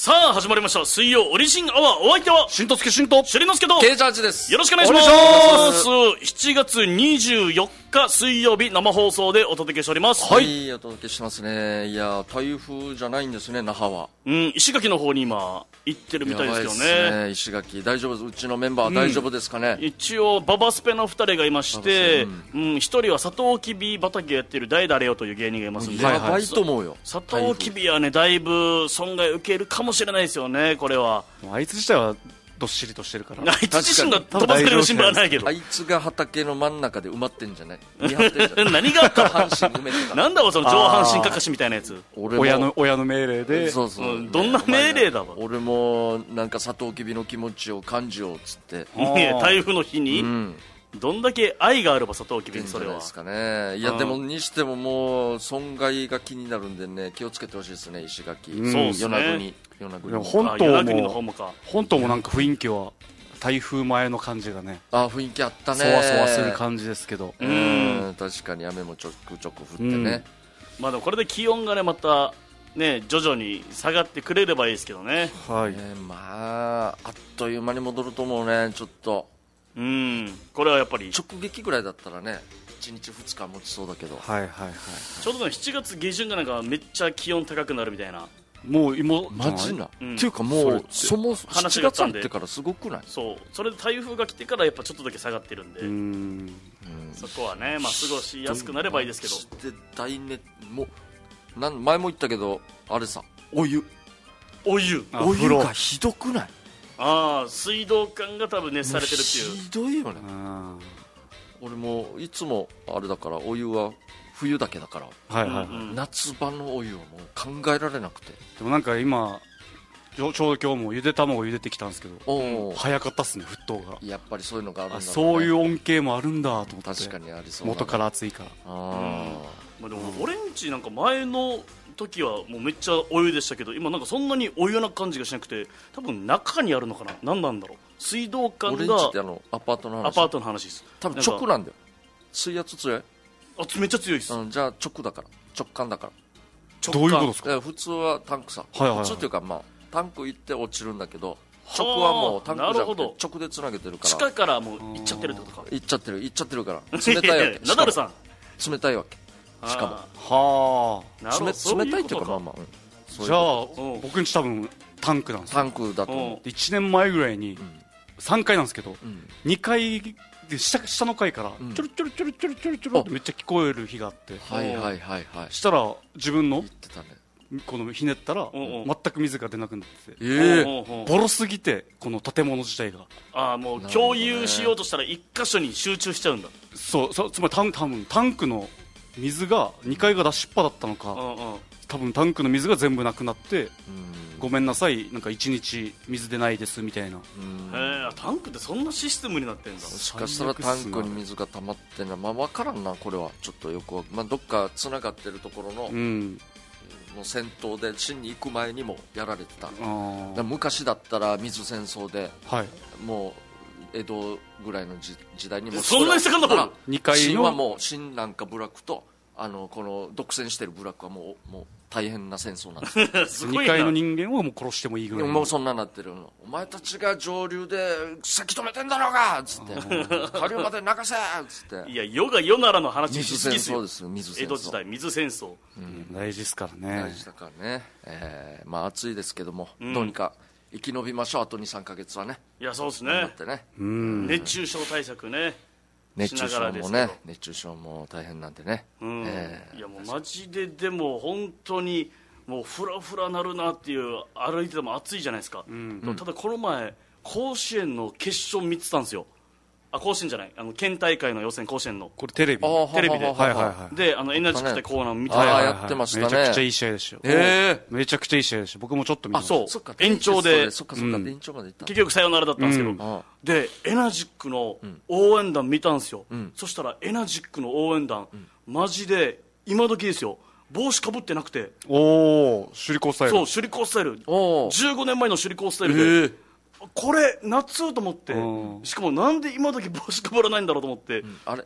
さあ始まりました水曜オリジンアワー。お相手はしんとすけしんとしりのすけとケイジャージです。 よろしくお願いします。7月24日水曜日生放送でお届けしております。 はい、お届けしますね。いや台風じゃないんですね、那覇は。 石垣の方に今行ってるみたいですけどね。 やばいですね、石垣大丈夫です。うちのメンバー大丈夫ですかね。 一応ババスペの2人がいまして、1人はサトウキビ畑やってる誰々よという芸人がいますんで、 やばいと思うよ。 サトウキビはねだいぶ損害受けるかもしれないですよね。これはあいつ自体はどっしりとしてるから、 あいつ自身が飛ばされる心配はないけど、 あいつが畑の真ん中で埋まってんじゃない、見張ってんじゃない何があった半身埋めてたなんだその上半身かかしみたいなやつ。 親の命令で。 そうそう、 どんな命令だわ。 俺もなんかサトウキビの気持ちを感じようっつって、 台風の日に、どんだけ愛があればサトウキビにそれはですかね。いやでもにしてももう損害が気になるんでね、気をつけてほしいですね、石垣。 そうですね。 本島もなんか雰囲気は台風前の感じがね、 雰囲気あったね。 そわそわする感じですけど、 確かに雨もちょくちょく降ってね。 まあでもこれで気温がねまたね徐々に下がってくれればいいですけどね。 はい。 まああっという間に戻ると思うね。ちょっとこれはやっぱり直撃ぐらいだったらね1日2日持ちそうだけど、 はいはいはい、 ちょうど7月下旬がなんかめっちゃ気温高くなるみたいな。 もう今マジな、っていうかもうそも7月入ってからすごくない？ それで台風が来てからやっぱちょっとだけ下がってるんで、そこはね、まあ、過ごしやすくなればいいですけど。 でもう前も言ったけどあれさ、お湯がひどくない？ 水道管が多分熱されてるっていう。 ひどいよね。俺もいつもあれだから、お湯は冬だけだから、夏場のお湯はもう考えられなくて。 でもなんか今ちょうど今日もゆで卵茹でてきたんですけど、早かったっすね、沸騰が。 やっぱりそういうのがあるんだろうね。 そういう恩恵もあるんだと思って。 確かにありそう。 元から暑いから。 でも俺んちなんか前の時はもうめっちゃお湯でしたけど、今なんかそんなにお湯な感じがしなくて、多分中にあるのかな。何なんだろう。水道管が。 俺んちってアパートの話です。 多分直なんだよ。水圧強い。 めっちゃ強いです。 じゃあ直だから、直感だから。 どういうことですか？ 普通はタンクさ、普通っていうかまあタンク行って落ちるんだけど、直はもうタンクじゃなくて直でつなげてるから、 地下からもう行っちゃってるってことか。 行っちゃってるから冷たいわけ。 ナダルさん冷たいわけ。しかも冷たいっていうか、まあじゃあ僕んち多分タンクなんですよ。 タンクだと思う。 1年前ぐらいに3階なんですけど、2階で下の階からちょろちょろちょろちょろちょろちょろってめっちゃ聞こえる日があって、したら自分のこのひねったら全く水が出なくなってて、ボロすぎてこの建物自体がもう共有しようとしたら1箇所に集中しちゃうんだ。 つまりタンクの水が2階が出しっぱだったのか、多分タンクの水が全部なくなって、ごめんなさいなんか1日水出ないですみたいな。 タンクってそんなシステムになってんだ。 もしかしたらタンクに水が溜まってんの、分からんな、これはちょっとよく、どっかつながってるところの、もう戦闘で真に行く前にもやられてた。昔だったら水戦争で、もう江戸ぐらいの時代にもそんなに遡る。 2階の新はもう新なんか部落とこの独占してる部落はもう大変な戦争なんです 2階の人間をもう殺してもいいぐらい。 もうそんなになってるの。お前たちが上流で先止めてんだろうがっつって下流まで流せっつって。 いや世が世ならの話しすぎですよ。 江戸時代水戦争、 大事ですからね。 大事だからね。まあ暑いですけども、どうにか生き延びましょう。あと 2,3 ヶ月はね。 いやそうですね。熱中症対策ね。 熱中症もね、熱中症も大変なんでね。 いやもうマジで、でも本当にもうフラフラなるなっていう。歩いてても暑いじゃないですか。ただこの前甲子園の決勝見てたんですよ。甲子園じゃない、県大会の予選、甲子園のこれテレビででエナジック対コーナー見てやってましたね。 めちゃくちゃいい試合でしたよ。めちゃくちゃいい試合でした。僕もちょっと見ました。 延長で延長まで行った。 結局サヨナラだったんですけど、でエナジックの応援団見たんですよ。そしたらエナジックの応援団マジで今時ですよ、帽子かぶってなくて。 首里高スタイル。 そう、首里高スタイル。15年前の首里高スタイルで、これ夏と思って、しかもなんで今時帽子かぶらないんだろうと思って。 あれ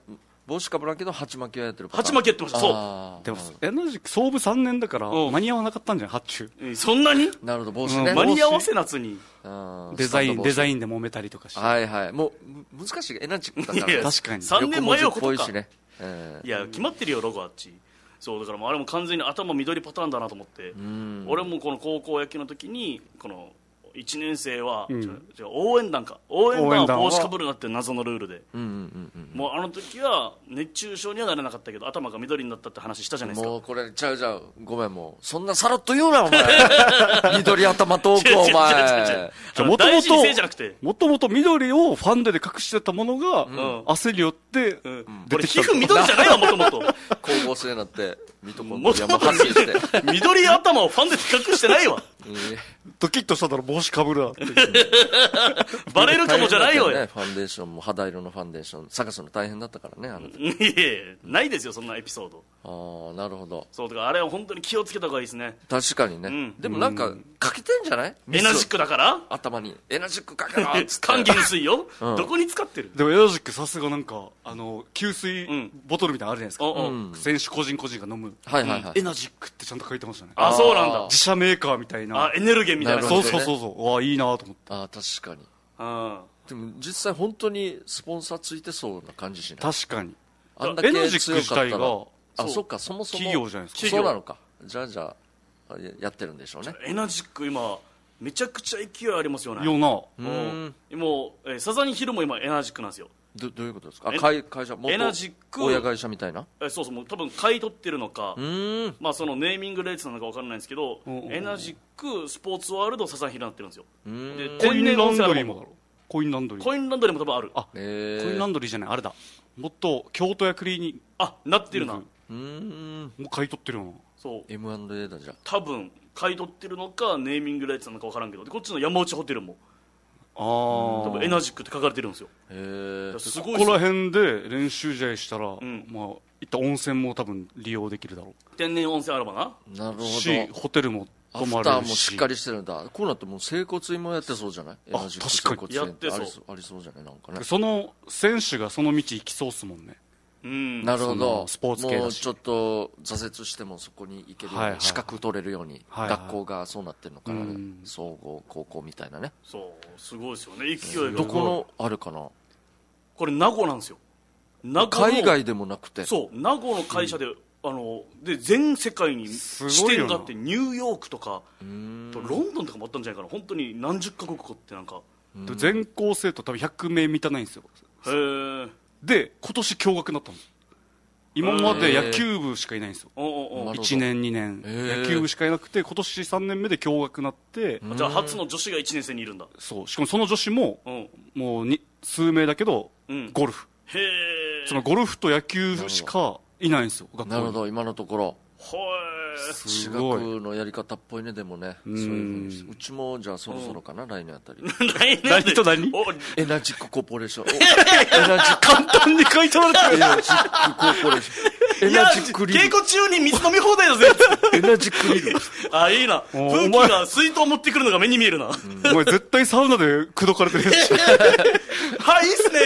帽子かぶらんけど鉢巻きはやってるパターン。 鉢巻きやってました。そでもエナジック創部3年だから間に合わなかったんじゃない発注。 そんなになるほど、帽子ね。 間に合わせ夏にデザインで揉めたりとかして。 はいはい。もう難しいエナジックだから。 確かに 3年前よことか。 ね、 いや決まってるよロゴあっち。そうだからもうあれも完全に頭緑パターンだなと思って、俺もこの高校野球の時にこの1年生は、じゃあ応援団は帽子かぶるなって謎のルールで、もうあの時は熱中症にはなれなかったけど頭が緑になったって話したじゃないですか。 もうこれちゃうごめん、もうそんなさらっと言うなお前緑頭トークお前大事にせいじゃなくて、 もともと緑をファンデで隠してたものが、汗によって出てきた。 皮膚緑じゃないわもともと光合成になってミトコンドリアも発生して緑頭をファンデで隠してないわドキッとしただろ帽子かぶるなってバレるかもじゃないよ、 ね、ファンデーションも肌色のファンデーション探すの大変だったからねあの時。 いやないですよそんなエピソード。 ああなるほど。 そうだからあれは本当に気をつけた方がいいですね。 確かにね、でもなんかかけてんじゃない？ エナジックだから頭にエナジックかけろっつって還元水よ、どこに使ってる？ でもエナジックさすがなんか給水ボトルみたいなのあるじゃないですか、選手個人が飲む、エナジックってちゃんと書いてましたね。 あそうなんだ。 自社メーカーみたいな、 エネルゲンみたいな感じで、ね、 そうわあいいなと思って。 あ確かに。でも実際本当にスポンサーついてそうな感じしない？ 確かに。 あんだけエナジック自体がそっか、そもそも企業じゃないですか。 そうなのか。じゃあやってるんでしょうね。 エナジック今めちゃくちゃ勢いありますよね。 よな。 もうサザンヒルも今エナジックなんですよ。 どういうことですか？会社元エナジック親会社みたいな。 そうもう多分買い取ってるのか、まあそのネーミングレーツなのか分からないんですけど、エナジックスポーツワールドサザンヒルになってるんですよ。 でコインランドリーもだろ。コインランドリーも多分ある。 コインランドリーじゃないあれだ。もっと京都やクリになってるな。 もう買い取ってるよな。 そう M&A だ。じゃあ多分買い取ってるのかネーミングライツなのか分からんけど、でこっちの山内ホテルも多分エナジックって書かれてるんですよ。すごい。 ここら辺で練習試合したら、まあいった温泉も多分利用できるだろう。 天然温泉あればな。 なるほど。 ホテルも泊まれるし、アフターもしっかりしてるんだ。こうなってもう整骨院もやってそうじゃない？エナジック整骨院やってそう。 ありそうじゃないなんかね。 その選手がその道行きそうっすもんね。 なるほど。 スポーツ系だし、 もうちょっと挫折してもそこに行けるように、資格取れるように、学校がそうなってるのかな、総合高校みたいなね。 そうすごいですよね、勢いが。 どこのあるかな。 これ名護なんですよ。 海外でもなくて。 そう名護の会社で、で全世界に支店があって、ニューヨークとかロンドンとかもあったんじゃないかな。本当に何十カ国かってなんか全校生徒多分100名満たないんですよ。 へえ。 で今年共学になったんです。今まで野球部しかいないんですよ。1年2年野球部しかいなくて、今年3年目で共学になって、 じゃあ初の女子が1年生にいるんだ。 そうしかもその女子も、もう数名だけど、ゴルフ。 へえ。 そのゴルフと野球しかいないんですよ。 なるほど。今のところ私学のやり方っぽいね。でもね、そういうふうにうちもじゃあそろそろかな、来年あたり。 何と何？ エナジックコーポレーション。 簡単に書いてもらってる。 エナジックコーポレーション。 いや、稽古中に水飲み放題だぜ。 エナジックリル。 いいな。風紀が水筒持ってくるのが目に見えるな。 お前絶対サウナで口説かれてるやつ。 はい、いいっすね。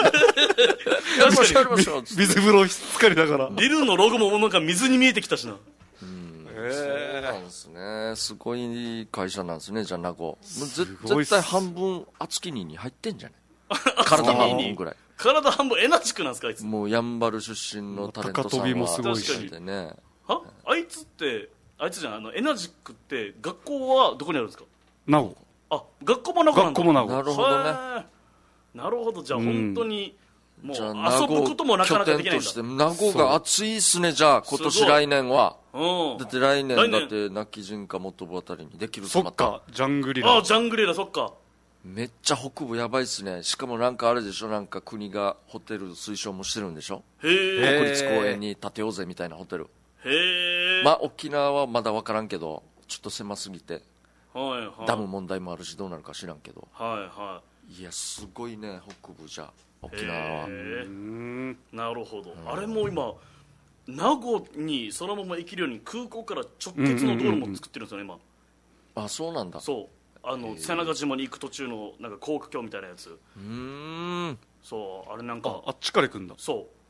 水風呂浸かりながら。 リルのロゴもなんか水に見えてきたしな。 そうなんですね。すごい会社なんですね。じゃあ名護絶対半分厚木に入ってんじゃない体半分ぐらい。 体半分エナジックなんですかあいつ。 もうやんばる出身のタレントさんは高跳びもすごいしね。 あいつじゃん。エナジックって学校はどこにあるんですか？ 名護。 学校も名護なんだ。 学校も名護。 なるほどね。 なるほど。じゃあ本当にもう遊ぶこともなかなかできないんだ。 名護が暑いっすね。じゃあ今年来年はだって来年だって亡き人か元部あたりにできる。 そっか、ジャングリラ。 ジャングリラ、そっか。 めっちゃ北部やばいっすね。しかもなんかあれでしょ、なんか国がホテル推奨もしてるんでしょ。国立公園に建てようぜみたいなホテル。まあ沖縄はまだ分からんけど、ちょっと狭すぎて、ダム問題もあるしどうなるか知らんけど、いやすごいね、北部じゃ沖縄は。 なるほど。あれも今名護にそのまま行けるように空港から直結の道路も作ってるんですよね今。 あ、そうなんだ。 そう瀬長島に行く途中のなんか高架橋みたいなやつ。そうあれなんかあっちから行くんだ。 そう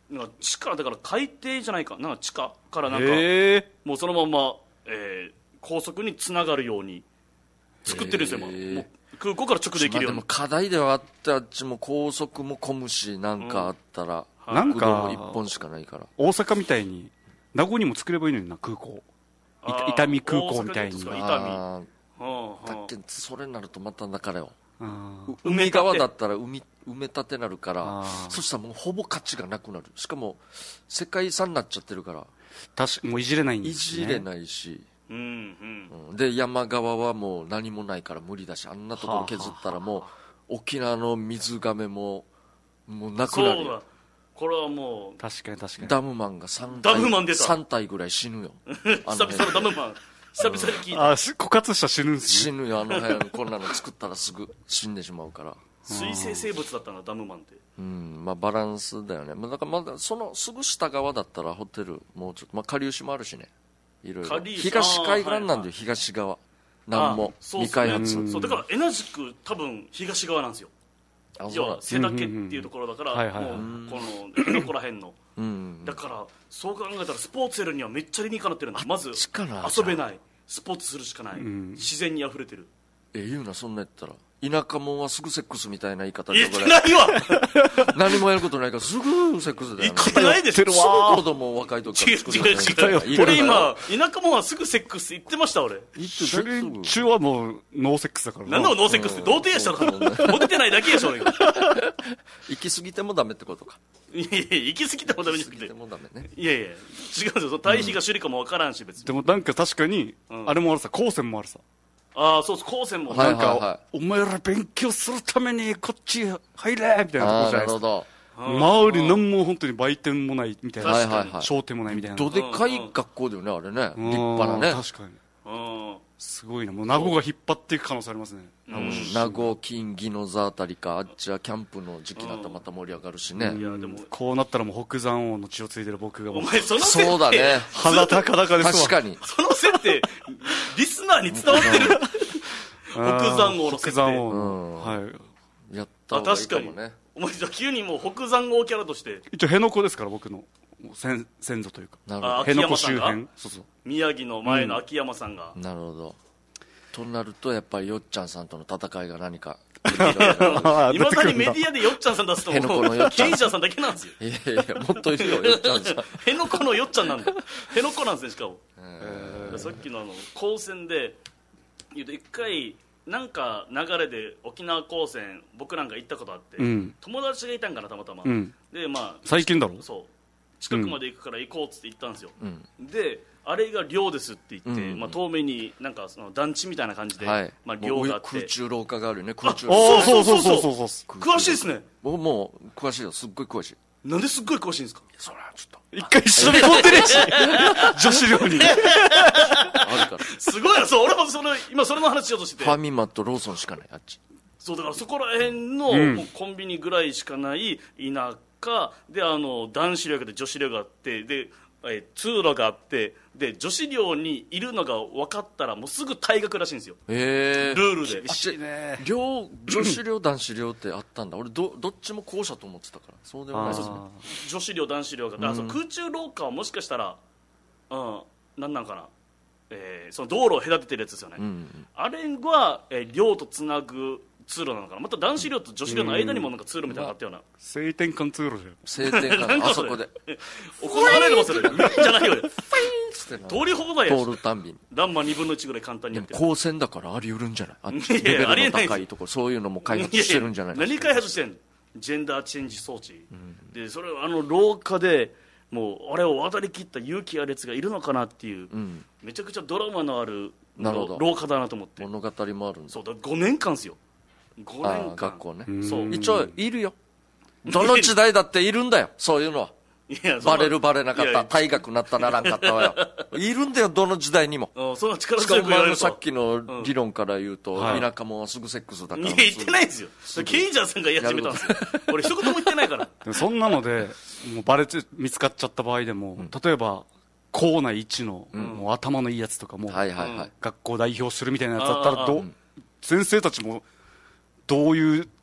なんか地下だから海底じゃないか、なんか地下からなんかもうそのまま、高速につながるように作ってるんですよ、もう空港から直できるように。 でも課題ではあってあっちも高速も混むし、なんかあったら、 なんか 1本しかないから。 大阪みたいに名護にも作ればいいのにな、空港。伊丹空港みたいに。 だっけ、それになるとまただからよ。海側だったら埋め立てになるから、そしたらもうほぼ価値がなくなる。しかも世界遺産になっちゃってるから、 もういじれないんですね。 いじれないし、で山側はもう何もないから無理だし、あんなところ削ったらもう沖縄の水がめもうなくなる。 そうだ、これはもう確かにダムマンが3体ぐらい死ぬよ。 久々のダムマン久々に聞いた。 枯渇したら死ぬんですね。 死ぬよ、あの辺こんなの作ったらすぐ死んでしまうから。 水生生物だったな、ダムマンって。 まあバランスだよね。だからまだそのすぐ下側だったらホテルもうちょっと、まあ下流市もあるしね、いろいろ東海岸なんだよ、東側なんも未開発。 そうだからエナジク多分東側なんですよ。要は瀬岳っていうところだから、もうこの辺野古らへんの、だからそう考えたらスポーツやるにはめっちゃ理にかなってるんだ。まず遊べない、スポーツするしかない、自然にあふれてる。 言うな、そんなやったら田舎もんはすぐセックスみたいな言い方で言ってないわ何もやることないからすぐセックスだよね。 言ってないですよ。 すぐ子供若い時から作る。 違う俺今田舎もんはすぐセックス言ってました。俺それ中はもうノーセックスだから。 何でもノーセックスって童貞やしたらモテてないだけやしょ。俺行き過ぎてもダメってことか。 いやいや行き過ぎてもダメじゃなくて、いやいや違うんですよ。対比が首里かも分からんし別に。 でもなんか確かにあれもあるさ、高専もあるさ。 ああそうそう、高専もなんかお前ら勉強するためにこっち入れみたいなとこじゃないですか。周り何も本当に売店もないみたいな、商店もないみたいな。 どでかい学校だよね、あれね。立派なね。 確かにすごいな。もう名護が引っ張っていく可能性ありますね。 名護、近畿の座あたりか、あっちはキャンプの時期になったらまた盛り上がるしね。 こうなったらもう北山王の血を継いでる僕がもう、 お前その設定そうだね、 鼻高々ですわ。 確かにその設定リスナーに伝わってる北山王の設定。 やった方がいいかもね。 お前じゃあ急にもう北山王キャラとして一応辺野古ですから、僕の先祖というか。辺野古周辺。 宮城の前の秋山さんが。 なるほど。となるとやっぱりよっちゃんさんとの戦いが何かいまだにメディアでよっちゃんさん出すともうケイジャーさんだけなんですよ。 いやいやもっといるよ、よっちゃんさん。 辺野古のよっちゃんなんだ。辺野古なんですね。しかもさっきの高専で言うと一回なんか流れで沖縄高専僕なんか行ったことあって、友達がいたんかなたまたま、でまあ最近だろ。 そう近くまで行くから行こうっつって行ったんですよ、であれが寮ですって言って、遠目になんかその団地みたいな感じで、寮があって空中廊下があるよね。空中そう詳しいですね。 僕もう詳しいよ、すっごい詳しい。 なんですっごい詳しいんですか。 そりゃちょっと一回一緒に飛んでるし女子寮にあるからすごいな。そう俺も今それの話しようとしてて、 ファミマとローソンしかない、あっち。 そうだからそこら辺の、もうコンビニぐらいしかない田舎で、男子寮があって女子寮があって、で通路があって、で女子寮にいるのが分かったらもうすぐ退学らしいんですよ、ルールで。 女子寮男子寮ってあったんだ。俺どっちも校舎と思ってたから。そうでもないですね。 女子寮男子寮が、だから空中廊下はもしかしたらなんなんかな、その道路を隔ててるやつですよね、あれは、寮とつなぐ通路なのかな。また男子寮と女子寮の間にもなんか通路みたいなのがあったような、 性転換通路じゃん。 性転換あそこで行われればそれじゃないよね。通り放題やし、 通るたんびにランマ2分の1ぐらい簡単にやってる。 高専だからあり得るんじゃない。あっちレベルの高いところ、そういうのも開発してるんじゃない。 何開発してんの。ジェンダーチェンジ装置、でそれを廊下でもうあれを渡り切った勇気あるやつがいるのかなっていう、めちゃくちゃドラマのある廊下だなと思って。 物語もあるんだ。 そうだ、5年間ですよ。5年間学校ね。 そう一応いるよ、どの時代だっているんだよ、そういうのは。バレるバレなかった、退学なったならんかったわよ。いるんだよ、どの時代にも。 そんな力しかも強く言われると。 さっきの理論から言うと、田舎もんはすぐセックスだから。 いや言ってないですよ、ケイジャーさんが言い始めたんですよ。俺一言も言ってないから。 でもそんなのでもう見つかっちゃった場合でも、例えば校内一の、もう頭のいいやつとかも、学校代表するみたいなやつだったら先生たちもどういう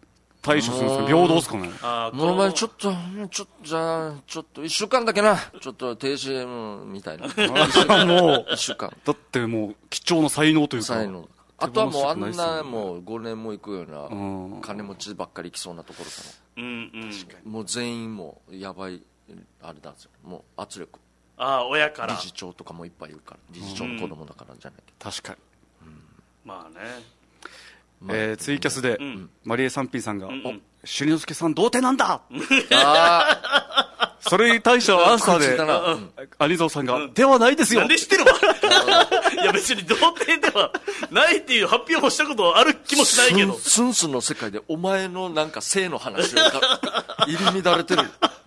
対処するんですか、平等ですかね。 もうお前ちょっと1週間だけな、ちょっと停止、みたいな。 もう、 1週間。 だってもう、貴重な才能というか。 才能。あとはもうあんな、もう5年も行くような、金持ちばっかり来そうなところから。もう全員もう、やばい、あれなんですよ。もう圧力。 親から。 理事長とかもいっぱいいるから。理事長の子供だからじゃないけど。 確かに。 まあね。 ツイキャスで、マリエ三品さんが、朱之助さん童貞なんだそれに対してはアンサーで、有蔵さんが、ではないですよ。 なんで知ってるわいや別に童貞ではないっていう発表もしたことある気もしないけど。 スンスンの世界でお前のなんか性の話が入り乱れてる。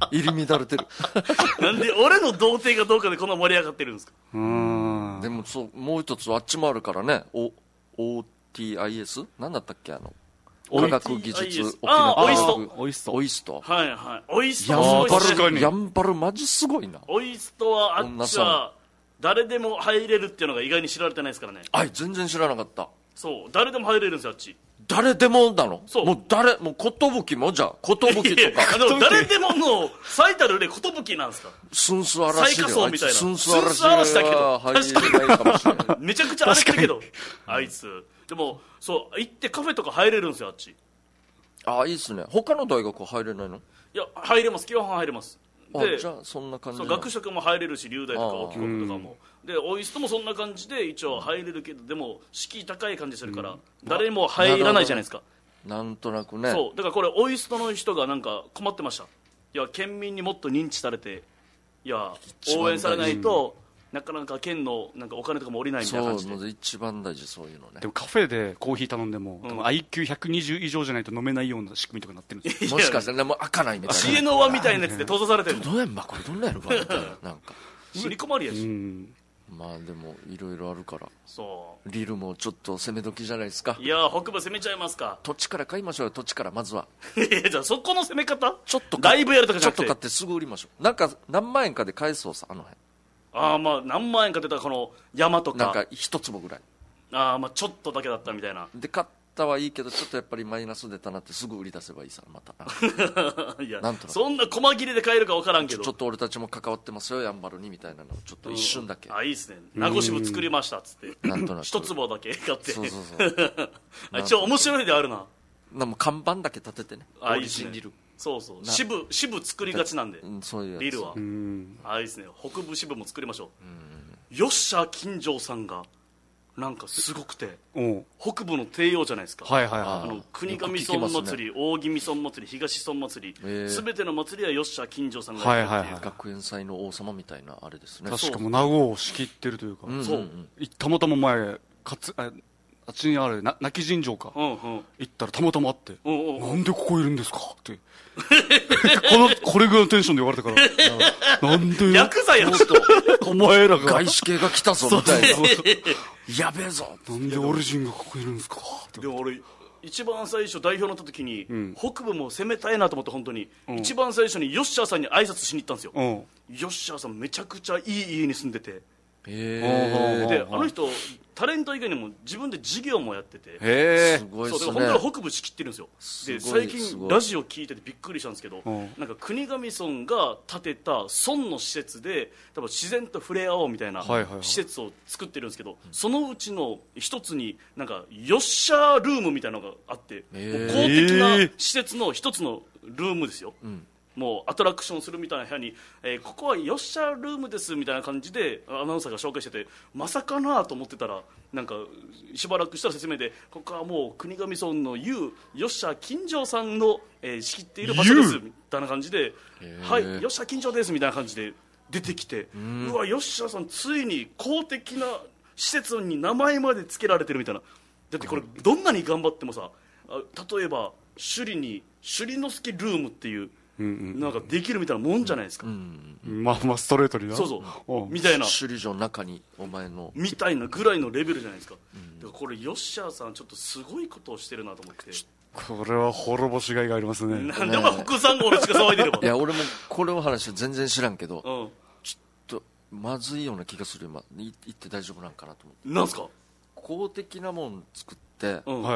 なんで俺の童貞がどうかでこんな盛り上がってるんですか。 でもそう、もう一つあっちもあるからね。OTIS? 何だったっけ科学技術オイスト。 オイスト。 はいはい。オイスト確かに。 やんばるマジすごいな。 オイストはあっちは誰でも入れるっていうのが意外に知られてないですからね。 全然知らなかった。 そう、誰でも入れるんですよ、あっち。 誰でもなの？ そう。 もうことぶきもじゃあ、ことぶきとか。 誰でもの最たる例、ことぶきなんですか。 スンス嵐で。 最下層みたいな。 スンス嵐だけど。 入れないかもしれない。 めちゃくちゃ荒れてるけど、あいつ。でも、そう、行ってカフェとか入れるんですよ、あっち。 いいっすね。他の大学は入れないの？ いや、入れます。基本入れます。で、 じゃあそんな感じ。 そう学食も入れるし、留大とか沖国とかも。で、オイストもそんな感じで一応入れるけど、でも敷居高い感じするから、誰も入らないじゃないですか。 なんとなくね。 そう、だからこれオイストの人がなんか困ってました。いや、県民にもっと認知されて、いや、応援されないと、なかなか県のなんかお金とかも下りないみたいな感じで。 そう、一番大事、そういうのね。 でもカフェでコーヒー頼んでも、IQ120 以上じゃないと飲めないような仕組みとかなってるんですよ。 もしかしたらもう開かないみたいな。 知恵の輪みたいなやつで閉ざされてる。 どうやんばこれどんなやるかみたいな。なんか刷り込まれやし。 まあでもいろいろあるから。 そう。 リルもちょっと攻め時じゃないですか。 いや、北部攻めちゃいますか。 土地から買いましょうよ、土地からまずは。 じゃあそこの攻め方？ ちょっとだいぶやるとかじゃなくて。 ちょっと買ってすぐ売りましょう。なんか何万円かで買えそうさ、あの辺。 まあ何万円か出たこの山とか。 なんか一坪ぐらい。 まあちょっとだけだったみたいな。 で買ったはいいけど、ちょっとやっぱりマイナス出たなってすぐ売り出せばいいさ、また。 いや、 なんとなくそんな細切れで買えるか分からんけど。 ちょっと俺たちも関わってますよ、やんばるにみたいなのちょっと一瞬だけ。 いいですね。名護支部作りましたっつって。 なんとなく。 一坪だけ買って。 そう。 一応面白いであるな。 も看板だけ立ててね。 いいですね。そうそう。支部作りがちなんで。 そういうやつ。 リルは。いいですね。北部支部も作りましょう。よっしゃ金城さんがなんかすごくて、北部の帝王じゃないですか。国頭村祭り、大宜味村祭り、東村祭り、すべての祭りはよっしゃ金城さんがやるっていう。 学園祭の王様みたいなあれですね。 確かもう名護を仕切ってるというか。たまたま前あっちにある亡き尋常か、行ったらたまたま会って、なんでここいるんですかってこれぐらいのテンションで言われたからなんでヤクザやお前らが外資系が来たぞみたいなやべえぞなんでオリジンがここいるんですかって。 でも俺一番最初代表になった時に、北部も攻めたいなと思って本当に、一番最初にヨッシャーさんに挨拶しに行ったんですよ。ヨッシャーさんめちゃくちゃいい家に住んでて、であの人タレント以外にも自分で事業もやってて、 すごいですね。 そうだから本当に北部仕切ってるんですよ。で最近ラジオ聞いててびっくりしたんですけど、なんか国頭村が建てた村の施設で多分自然と触れ合おうみたいな施設を作ってるんですけど、そのうちの一つになんかヨッシャールームみたいなのがあって、公的な施設の一つのルームですよ。もうアトラクションするみたいな部屋に、ここはヨッシャールームですみたいな感じでアナウンサーが紹介してて、まさかなと思ってたら、なんかしばらくしたら説明で、ここはもう国頭村のヨッシャー金城さんの、仕切っている場所ですみたいな感じで、はい、ヨッシャー金城ですみたいな感じで出てきて、うわヨッシャーさんついに公的な施設に名前まで付けられてるみたいな。だってこれどんなに頑張ってもさ、例えば首里に首里之助ルームっていうなんかできるみたいなもんじゃないですか。 まあストレートにな。 そうみたいな。 首里城の中にお前のみたいなぐらいのレベルじゃないですか。だからこれヨッシャーさんちょっとすごいことをしてるなと思って。 これは滅ぼしがいがありますね。 なんでお前副産号の血が騒いでれば。 いや俺もこれの話全然知らんけど、ちょっとまずいような気がするよ。言って大丈夫なんかなと思って。 なんすか。 公的なもん作って、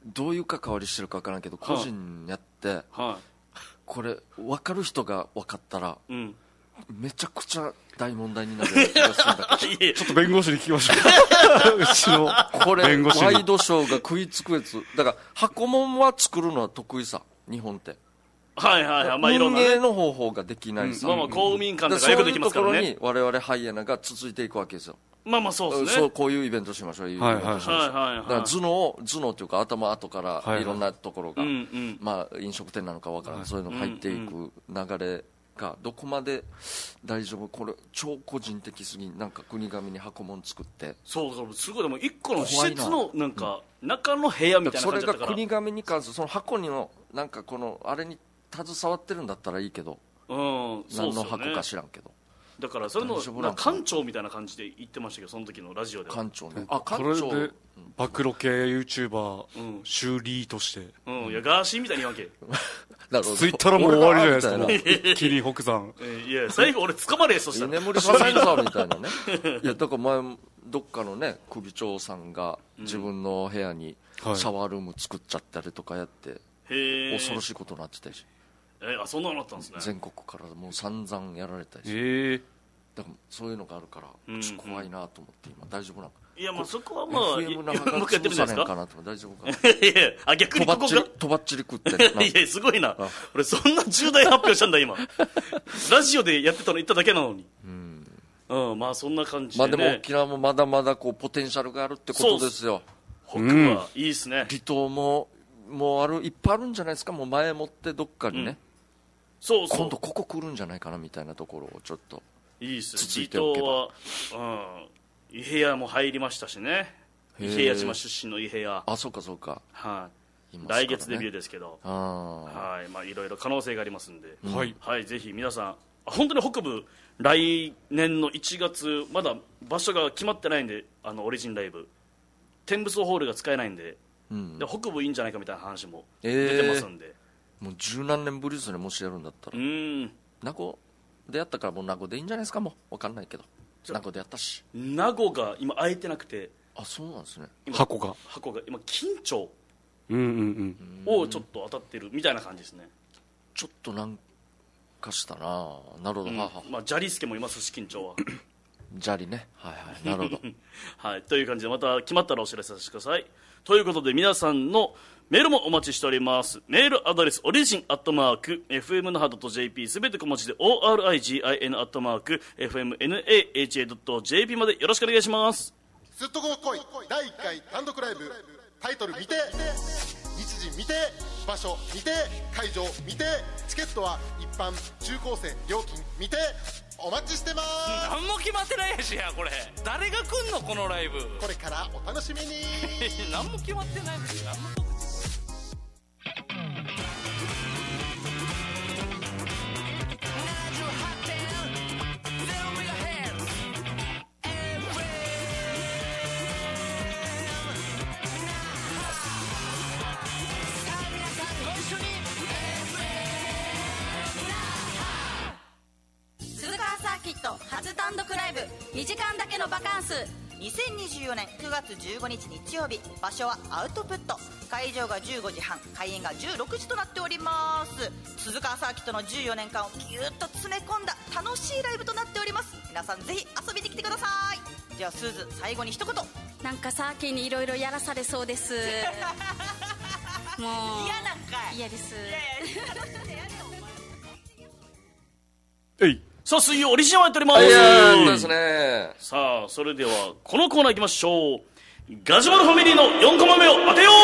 どういう関わりしてるか分からんけど、個人やって、これ分かる人が分かったら、めちゃくちゃ大問題になる気がするんだけどちょっと弁護士に聞きましょううちのこれ弁護士ワイドショーが食いつくやつだから、箱もんは作るのは得意さ、日本ってはいはいはい、まあいろんな、ね、 運営の方法ができないさ、 まあまあ公民館とかよくできますからね。 そういうところに我々ハイエナが続いていくわけですよ。 まあまあそうですね。 そう、こういうイベントしましょう、いうイベントしましょう。だから頭脳というか頭後からいろんなところが、まあ飲食店なのかわからない、そういうのが入っていく流れがどこまで大丈夫、これ超個人的すぎ、なんか国神に箱もん作って、 そうすごい、でも一個の施設のなんか中の部屋みたいな感じだったから、 それが国神に関するその箱にのなんかこのあれに携わってるんだったらいいけど、何の箱か知らんけど、 だからそれの館長みたいな感じで言ってましたけど、その時のラジオでは館長ね、 館長これで暴露系 YouTuber 修理として、 いやガーシーみたいに言わんけツイッターも終わりじゃないですか、キリン北山いや最後俺捕まれ、そしたら居眠りさせんぞみたいなねいやだから前どっかのね首長さんが自分の部屋にシャワールーム作っちゃったりとかやって、恐ろしいことになってたし、 そんなのあったんですね。 全国からもう散々やられたし、だからそういうのがあるから、怖いなと思って今大丈夫なのか。 いやまあそこはまあ FM 那覇が潰されんかなと大丈夫かないや逆にここがとばっちり食っていやすごいな、俺そんな重大発表したんだ今ラジオでやってたの言っただけなのに、まあそんな感じで、ね、 まあでも沖縄もまだまだこうポテンシャルがあるってことですよ。 北はいいですね。 離島もいっぱいあるんじゃないですか。もう前もってどっかにね、今度ここ来るんじゃないかなみたいなところをちょっといいですね。離島は、伊平屋も入りましたしね。伊平屋島出身の伊平屋、 そうかそうか、 来月デビューですけど、まあいろいろ可能性がありますんで、ぜひ皆さん、本当に北部来年の1月まだ場所が決まってないんで、オリジンライブ天武荘ホールが使えないんで、で北部いいんじゃないかみたいな話も出てますんで、 もう十何年ぶりですね、もしやるんだったら。名護でやったからもう名護でいいんじゃないですか。もう分かんないけど名護でやったし、 名護が今空いてなくて、 そうなんですね。 箱が今緊張をちょっと当たってるみたいな感じですね。 ちょっとなんかしたな。なるほど、 まあ、ジャリスケもいますし緊張はジャリね、なるほどという感じでまた決まったらお知らせさせてください。ということで皆さんのメールもお待ちしております。メールアドレスオリジン@fmnaha.jp、 すべて小文字で origin@fmnaha.jp までよろしくお願いします。 すっとこ来い第1回単独ライブ、タイトル未定、日時未定、場所未定、会場未定、チケットは一般中高生料金未定、お待ちしてます。 何も決まってないやしや、これ誰が来んのこのライブ。 これからお楽しみに何も決まってないんですよ。何の告知。 初単独ライブ2時間だけのバカンス、 2024年9月15日日曜日、場所はアウトプット、会場が15時半、開演が16時となっております。鈴川サーキットの14年間をギュッと詰め込んだ楽しいライブとなっております。皆さんぜひ遊びに来てください。ではスーズ、最後に一言。 なんかサーキーにいろいろやらされそうですもう嫌なんかい。 嫌です。 さあ水曜オリジンをやっております。 ですね。 さあそれではこのコーナーいきましょう。ガジュマルファミリーの4コマ目を当てよ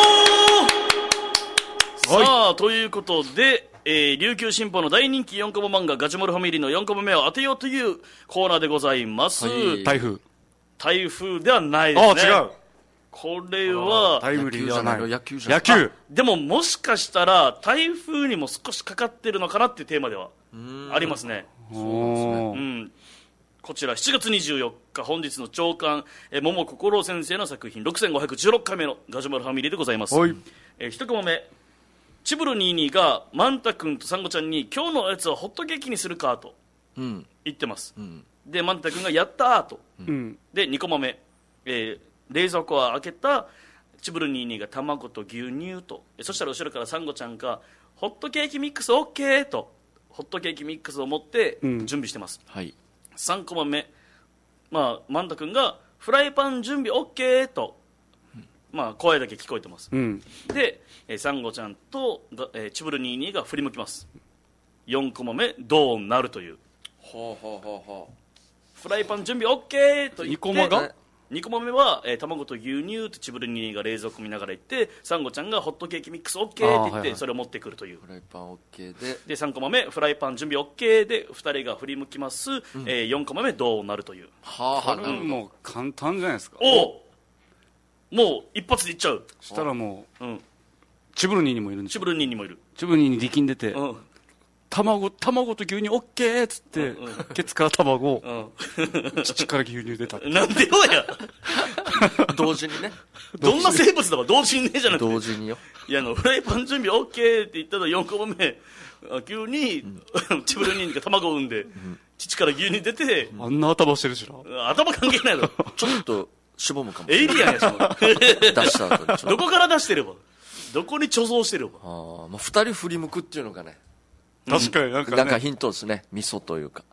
う。さあということで、琉球新報の大人気4コマ漫画ガジュマルファミリーの4コマ目を当てようというコーナーでございます。台風ではないですね。 違う。 これはタイムリーではない。 野球じゃない。 野球。 でももしかしたら台風にも少しかかってるのかなっていうテーマではありますね。こちら7月24日本日の朝刊桃心先生の作品6516回目のガジュマルファミリーでございます。1コマ目、チブル22がマンタ君とサンゴちゃんに今日のやつはホットケーキにするかと言ってます、でマンタ君がやったーと、で2コマ目、冷蔵庫は開けたチブル22が卵と牛乳と、そしたら後ろからサンゴちゃんがホットケーキミックス OK とホットケーキミックスを持って準備してます、 はい、 3コマ目、マンタ君がフライパン準備 OK と、声だけ聞こえてます、でサンゴちゃんとチブル22が振り向きます。4コマ目どうなるという、フライパン準備 OK と言って、2コマ目は、卵と牛乳とチブル22が冷蔵庫見ながら言って、サンゴちゃんがホットケーキミックス OK って言ってそれを持ってくるという。 フライパン OK で3コマ目フライパン準備 OK で2人が振り向きます、4コマ目どうなるという。 これもう簡単じゃないですか。 もう一発でいっちゃう。 したらもう、チブルニーにもいるんです。 チブルニーにもいる。 チブルニーに力んでて、卵と牛乳 OK っつって、ケツから卵、父から牛乳出た。 なんでよや同時にね。 どんな生物だわ、同時にねじゃなくて。 同時によ。 いや、フライパン準備 OK って言ったの4コマ目、急に、チブルニーが卵を産んで、父から牛乳出て、 あんな頭してるしな。 頭関係ないだろ。 ちょっと、しぼむかも。 エイリアンやしも。 出した後に。 どこから出してれば、どこに貯蔵してれば。 二人振り向くっていうのがね。 確かになんかね。 なんかヒントですね。味噌というか。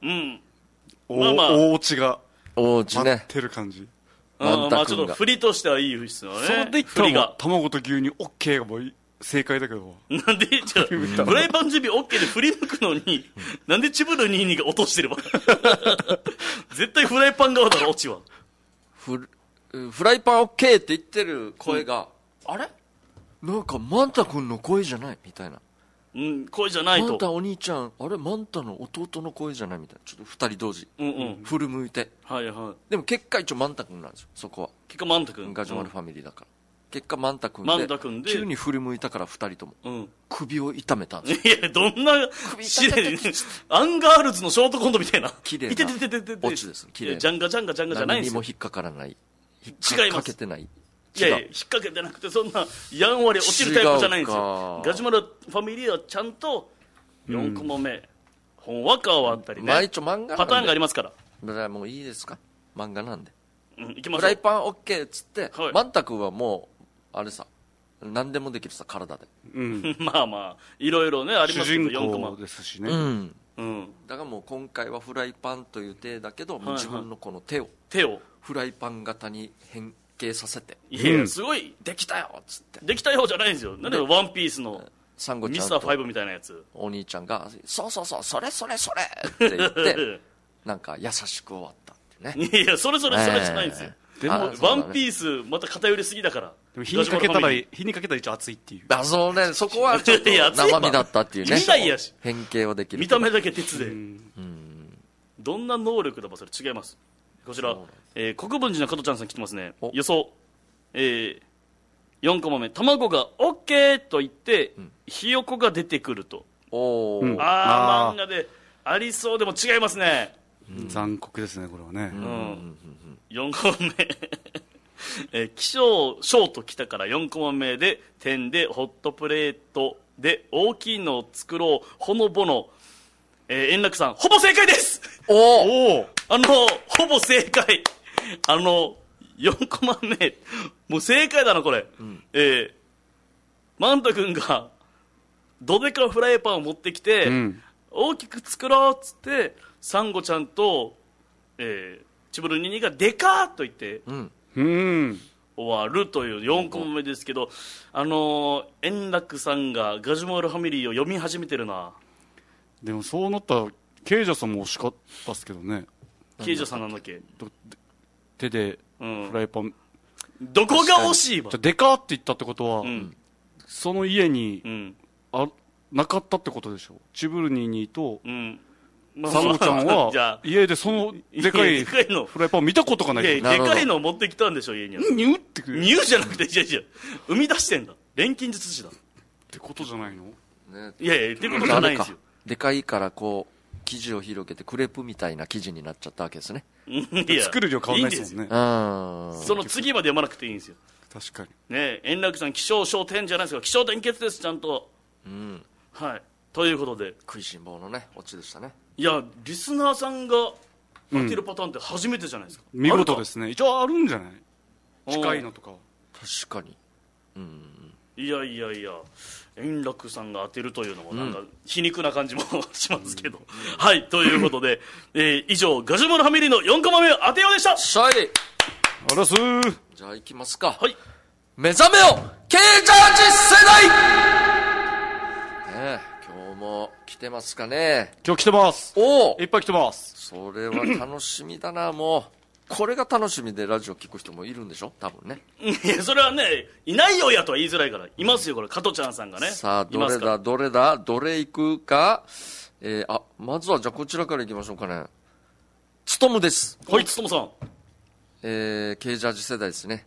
大落ちが。 大落ちね。 待ってる感じ。 ちょっと振りとしてはいいですよね。 それで言ったら卵と牛乳 OK がもう正解だけど。 なんでじゃあ、フライパン準備 OK で振り向くのに、なんでチブル22が落としてれば。絶対フライパン側だろ、落ちは。 フライパン OK って言ってる声が、あれなんかマンタ君の声じゃないみたいな。 声じゃないと。 マンタお兄ちゃん、あれマンタの弟の声じゃないみたいな。ちょっと二人同時。振り向いて。でも結果一応マンタ君なんですよ、そこは。 結果マンタ君。 ガジュマルファミリーだから。結果マンタ君で、急に振り向いたから二人とも。首を痛めたんですよ。いや、どんな、アンガールズのショートコントみたいな。 綺麗なオチです。綺麗な。 ジャンガジャンガジャンガじゃないんですよ。 何にも引っかからない。 引っ掛けてない。 いやいや、引っ掛けてなくて、そんな、やんわり落ちるタイプじゃないんですよ。ガジュマルファミリーはちゃんと、4コマ目、ほんわかはあったりね。 一応漫画パターンがありますから。 だからもういいですか漫画なんで。 いきましょう。 フライパン OK っつって、マンタ君はもう、あれさ、何でもできるさ、体で。 いろいろね、ありますけど、 4コマですしね。 だからもう今回はフライパンという体だけど、自分のこの手を、フライパン型に変させて、 いやすごいできたよっつって、 できたよじゃないんですよ。なんでワンピースのサンゴちゃんミスター5みたいなやつ、 お兄ちゃんがそうそれって言ってなんか優しく終わったってね。 いやそれじゃないんですよ。でもワンピースまた偏りすぎだから。 でも火にかけたら一応熱いっていう。 そうね、そこはちょっと生身だったっていうね。変形はできる。 見た目だけ鉄で。どんな能力だばそれ違います。こちら、国分寺の加藤ちゃんさん来てますね。予想、4コマ目、卵が OK と言って、ひよこが出てくると。漫画でありそうでも違いますね。 残酷ですね、これはね。 4コマ目、気象ショート来たから4コマ目で、点でホットプレートで大きいのを作ろう、ほのぼの。円楽さん、ほぼ正解です。ほぼ正解。4コマ目、もう正解だな、これ。マンタ君が、どでかフライパンを持ってきて、大きく作ろうっつって、サンゴちゃんと、チブルニニがでかーっと言って、終わるという4コマ目ですけど、円楽さんがガジュマルファミリーを読み始めてるな。 でもそうなったらケイジャさんも惜しかったっすけどね。 ケイジャさんなんだっけ。 手でフライパン、 どこが惜しいわ。 じゃでかって言ったってことは、その家に、なかったってことでしょ。チブルニーニーと、サンゴちゃんは家でそのでかいフライパンを見たことがない。 でかいのを持ってきたんでしょ、家には。 ニュってくる。 ニュじゃなくて、生み出してんだ。錬金術師だ。 ってことじゃないの？ いやいや、ってことじゃないんですよ。 でかいからこう生地を広げてクレープみたいな生地になっちゃったわけですね。 作る量変わんないですもんね。 その次まで読まなくていいんですよ。 確かにね。円楽さん気象商店じゃないですか。気象点結です、ちゃんと。はい、ということで食いしん坊のねオチでしたね。 いやリスナーさんが当てるパターンって初めてじゃないですか。 見事ですね。一応あるんじゃない？近いのとか。 確かに。 いやいやいや、円楽さんが当てるというのもなんか皮肉な感じもしますけど、はいということで、以上ガジュマルファミリーの4コマ目を当てようでした。 しゃい。 あらすー。 じゃあ行きますか。 はい。 目覚めよKジャージ世代。ね、今日も来てますかね。 今日来てます。 おお、 いっぱい来てます。 それは楽しみだな。もうこれが楽しみでラジオ聞く人もいるんでしょ、多分ね。 いやそれはね、いないよやとは言いづらいから、いますよこれ、加トちゃんさんがね。 さあどれだどれだ、どれ行くか。まずはじゃあこちらから行きましょうかね。つとむです。 はい、つとむさん。 K ジャージ世代ですね。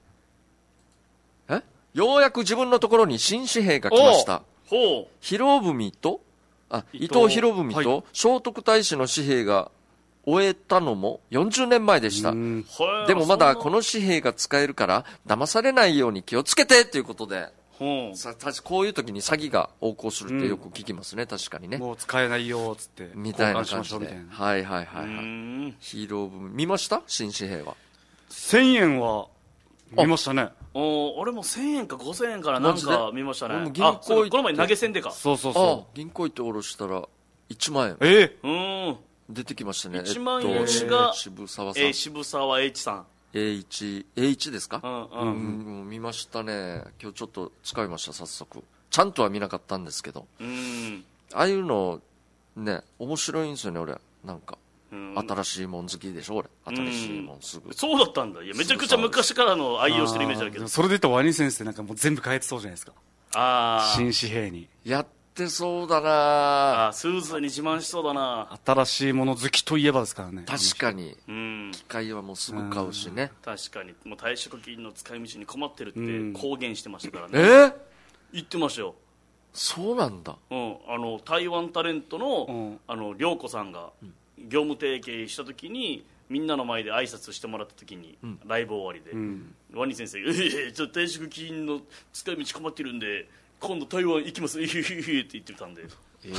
ようやく自分のところに新紙幣が来ました。 ほう。 博文と伊藤博文と聖徳太子の紙幣が終えたのも40年前でした。でもまだこの紙幣が使えるから騙されないように気をつけてということで、こういう時に詐欺が横行するってよく聞きますね。確かにね。 もう使えないよっつってみたいな感じで。はいはいはいはい。博文見ました？新紙幣は 1000円は見ましたね。 俺も1000円か5000円からなんか見ましたね。 銀行行って、 この前投げ銭でか。 そうそうそう。 銀行行って下ろしたら1万円。出てきましたね。 1万円が渋沢さん。 渋沢栄一さん。 栄一ですか？見ましたね。今日ちょっと使いました、早速。ちゃんとは見なかったんですけど。ああいうのね、面白いんですよね、俺。なんか新しいもん好きでしょ、俺。新しいもんすぐ。 そうだったんだ。いや、めちゃくちゃ昔からの愛用してるイメージあるけど。 それで言ったらワニ先生なんかもう全部変えてそうじゃないですか。新紙幣にやってそうだな。 スーズに自慢しそうだな。 新しいもの好きといえばですからね。 確かに。機械はもうすぐ買うしね。 確かに。もう退職金の使い道に困ってるって公言してましたからね。言ってましたよ。 そうなんだ。 台湾タレントの涼子さんが業務提携した時にみんなの前で挨拶してもらった時に、ライブ終わりで、ワニ先生がちょっと退職金の使い道困ってるんで今度台湾行きますって言ってたんで、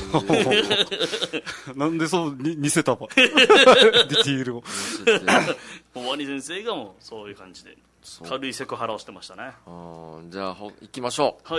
なんでそう似せたばディティールをワニ先生がもうそういう感じで軽いセクハラをしてましたね。 じゃあ行きましょう。はい。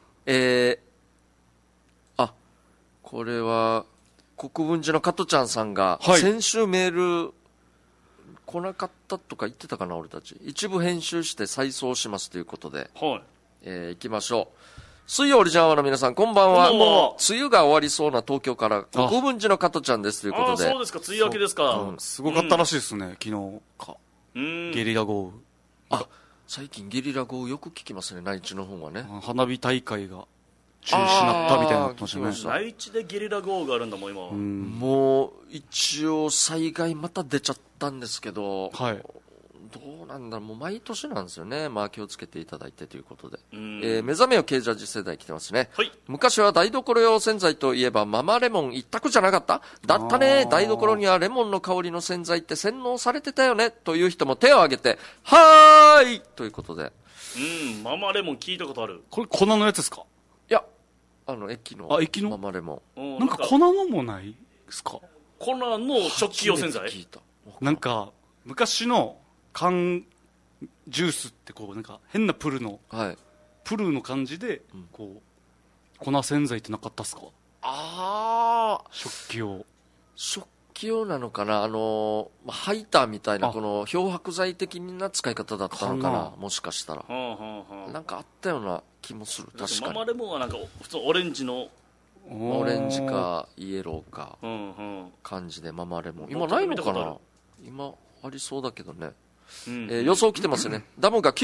これは国分寺の加トちゃんさんが、先週メール来なかったとか言ってたかな、俺たち。一部編集して再送しますということで、行きましょう。水曜オリジナルの皆さん、こんばんは。梅雨が終わりそうな東京から国分寺の加トちゃんですということで。 そうですか、梅雨明けですか。 すごかったらしいですね、昨日か。ゲリラ豪雨。 最近ゲリラ豪雨よく聞きますね、内地の方はね。 花火大会が中止になったみたいになってましたね。 内地でゲリラ豪雨があるんだもん今は。 もう一応災害また出ちゃったんですけど、どうなんだろう、もう毎年なんですよね。まあ気をつけていただいてということで、目覚めよKジャージ世代来てますね。昔は台所用洗剤といえばママレモン一択じゃなかった？だったね。台所にはレモンの香りの洗剤って洗脳されてたよねという人も手を挙げてはーいということで。 ママレモン聞いたことある。 これ粉のやつですか？ いや、駅のママレモン。なんか粉のもないですか？ 粉の食器用洗剤。 なんか昔の缶ジュースってこうなんか変なプルの感じでこう粉洗剤ってなかったっすか？食器用なのかな。ハイターみたいなこの漂白剤的な使い方だったのかな、もしかしたら。なんかあったような気もする。確かにママレモンはなんか普通オレンジかイエローか感じでママレモン今ないのかな。今ありそうだけどね。予想来てますね。ダムが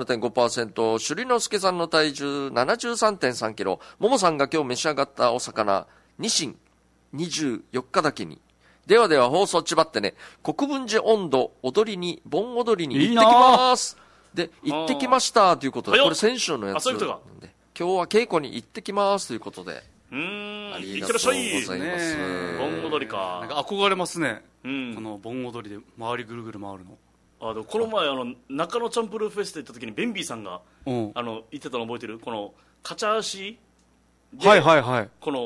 97.5%、朱里之助さんの体重 73.3 キロ、ももさんが今日召し上がったお魚ニシン24日だけに。ではでは放送ちばってね、国分寺温度踊りに盆踊りに行ってきますで、行ってきましたということで、これ先週のやつなんで、今日は稽古に行ってきますということで、ありがとうございます。 盆踊りか。 なんか憧れますね、この盆踊りで周りぐるぐる回るの。 でもこの前中野チャンプルーフェスで行った時にベンビーさんが言ってたの覚えてる？このカチャ足でこの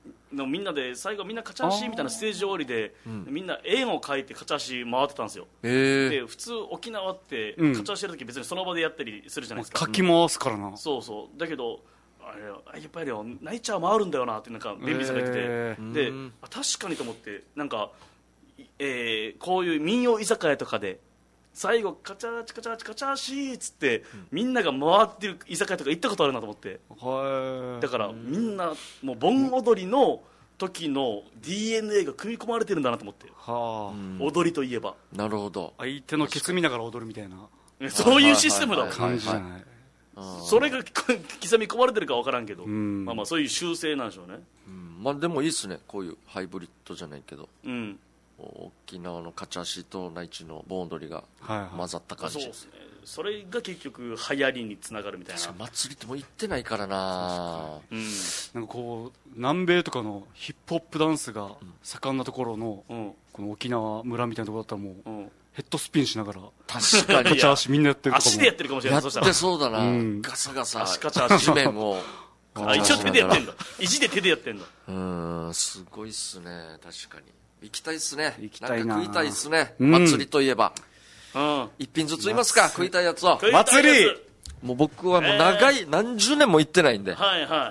のみんなで最後みんなカチャーシーみたいなステージ終わりで、みんな円を描いてカチャーシー回ってたんですよ。で普通沖縄ってカチャーシーやるとき別にその場でやったりするじゃないですか。 かき回すからな。 そうそうだけどあれやっぱりナイチャー回るんだよなってなんか便利さが言ってて、で確かにと思って、なんか、こういう民謡居酒屋とかで最後カチャーチカチャーチカチャーシーっつって、みんなが回ってる居酒屋とか行ったことあるなと思って、だからみんなもう盆踊りの時の DNA が組み込まれてるんだなと思って、踊りといえばなるほど、 相手のケツ見ながら踊るみたいなそういうシステムだもん、 感じじゃない。 それが刻み込まれてるか分からんけど、まあまあそういう習性なんでしょうね。 まあでもいいっすね、こういうハイブリッドじゃないけど、 うん沖縄のカチャーシーと内地の盆踊りが混ざった感じ、 そうですね、それが結局流行りにつながるみたいな。 祭りってもう行ってないからな、 なんかこう南米とかのヒップホップダンスが盛んなところの、この沖縄村みたいなところだったらもう、ヘッドスピンしながら確かにカチャーシーみんなやってるとかも足でやってるかもしれない。 やってそうだな、ガサガサ足カチャーシー地面を一応手でやってんだ、意地で手でやってんだ。 すごいっすね、確かに行きたいっすね、 行きたいな、 んか食いたいっすね、祭りといえば、一品ずつ言いますか、食いたいやつを。 祭りもう僕はもう長い、何十年も行ってないんで、 はいはい、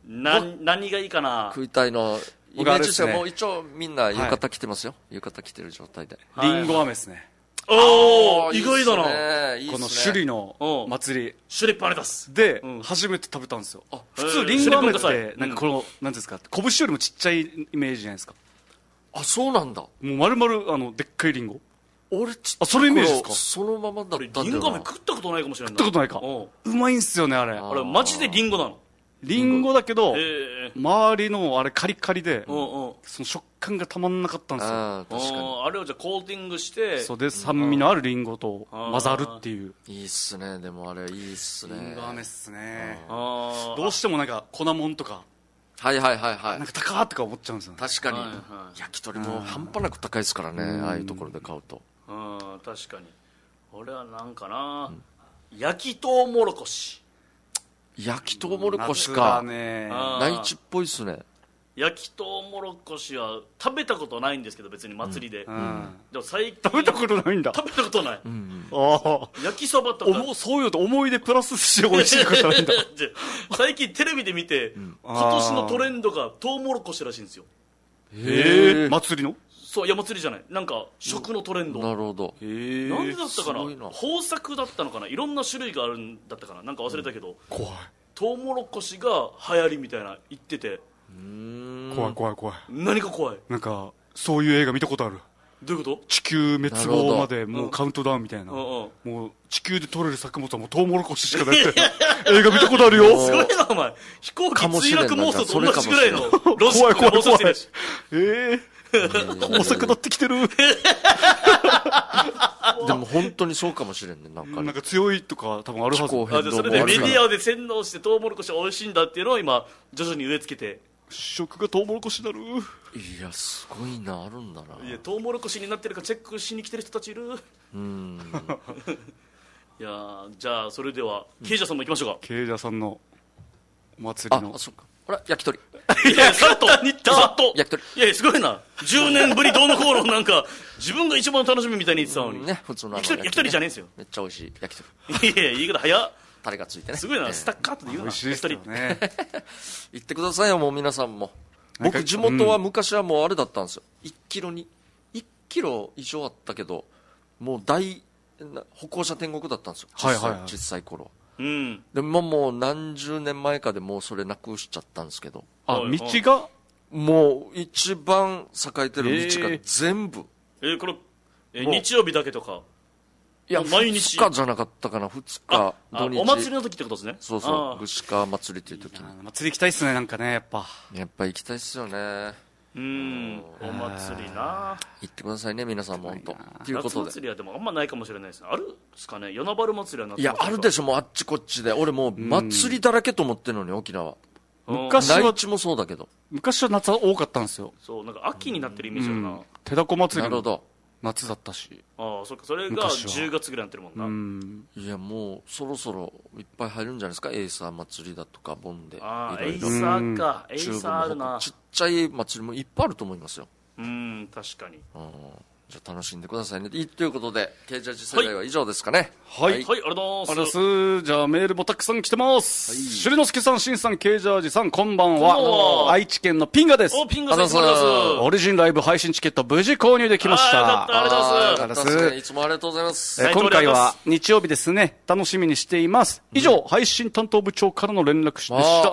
何がいいかな。 食いたいのイメージしてもう一応みんな浴衣着てますよ、浴衣着てる状態で。 リンゴ飴ですね。 おお、意外だな。 この首里の祭り首里パレタスで初めて食べたんですよ。普通リンゴ飴ってなんかこのなんですか、拳よりもちっちゃいイメージじゃないですか。 あ、そうなんだ。 もう丸々でっかいリンゴ。 俺そのイメージですか。 そのままだったんだよな。 リンゴ飴食ったことないかもしれない。 食ったことないか。うまいんすよね、あれ。 あれマジでリンゴなの。 リンゴだけど周りのあれカリカリでその食感がたまんなかったんですよ。 確かにあれをじゃあコーティングして、 そうで酸味のあるリンゴと混ざるっていう。 いいっすね。でもあれいいっすね。 リンゴ飴っすね。どうしてもなんか粉もんとかはいはいはいはい、 なんか高ーとか思っちゃうんですよね。 確かに、焼き鳥も半端なく高いですからね、ああいうところで買うと。 確かに。俺はなんかな、焼きとうもろこし。 焼きとうもろこしか、 ね、 内地っぽいっすね。 焼きとうもろこしは食べたことないんですけど、別に祭りで、でも最近食べたことないんだ。 食べたことない、焼きそばとかそういうと思い出プラスして美味しいことないんだ。 最近テレビで見て、今年のトレンドがとうもろこしらしいんですよ。 へえ、祭りの？ そう、いや祭りじゃない、なんか食のトレンド。 なるほど。 なんでだったかな、豊作だったのかな、いろんな種類があるんだったかな、なんか忘れたけど、 怖い、 とうもろこしが流行りみたいな言ってて、 怖い怖い怖い。 何か怖い。 なんかそういう映画見たことある。 どういうこと？ 地球滅亡までもうカウントダウンみたいな、もう地球で取れる作物はもうトウモロコシしかないって映画見たことあるよ。 すごいなお前、飛行機墜落妄想と同じぐらいのロジック怖い怖い怖い。 大遅くなってきてる。 でも本当にそうかもしれんね。なんか強いとか多分あるはず。 それでメディアで洗脳してトウモロコシ美味しいんだっていうのを今徐々に植え付けて、 食がトウモロコシになる。 いやすごいな、あるんだな。 いやトウモロコシになってるかチェックしに来てる人たちいる。いやじゃあそれではケイジャさんも行きましょうか。 ケイジャさんのお祭りの、 あ、そっか、ほら焼き鳥。 いやさっと焼き鳥。 いやすごいな、10年ぶりどうのこうの、なんか自分が一番楽しみみたいに言ってたのにね、普通の焼き鳥じゃねえんすよ。 めっちゃ美味しい焼き鳥。 いや言い方早っ。 タレがついてね、 すごいな、スタッカートで言うな。 美味しいですよね。 行ってくださいよ、もう皆さんも。僕地元は昔はもうあれだったんですよ、1キロ以上あったけど、もう歩行者天国だったんですよ、小さい頃は。でももう何十年前かでもうそれなくしちゃったんですけど、 道がもう一番栄えてる道が全部、 これ日曜日だけとか？ いや毎日2日じゃなかったかな、2日土日、 お祭りの時ってことですね。 そうそう、ぐしか祭りっていう時に祭り行きたいっすね。なんかね、やっぱ行きたいっすよね。 お祭りな、 行ってくださいね皆さんも本当。ということで、 夏祭りはでもあんまないかもしれないですね。あるんですかね、与那原祭りは夏祭り。 いやあるでしょ、もうあっちこっちで。俺もう祭りだらけと思ってるのに、沖縄。 昔は内地もそうだけど、 昔は夏は多かったんですよ。 そう、なんか秋になってるイメージあるな。 手だこ祭り。 なるほど。 夏だったし。 ああ、そっか、それが10月ぐらいになってるもんな。 いや、もうそろそろいっぱい入るんじゃないですか。エイサー祭りだとかボンで。 ああ、エイサーか。エイサーあるな。 ちっちゃい祭りもいっぱいあると思いますよ。 確かに。 じゃあ楽しんでくださいね。ということで、ケイジャージ世代は以上ですかね。 はい。 はい、ありがとうございます。 ありがとうございます。じゃあメールもたくさん来てます。しゅりのすけさん、しんさん、ケイジャージさん、こんばんは。愛知県のピンガです。 お、ピンガさん、こんばんは。 オリジンライブ配信チケット無事購入できました。 ありがとうございます。 いつもありがとうございます。 今回は日曜日ですね。楽しみにしています。以上、配信担当部長からの連絡でした。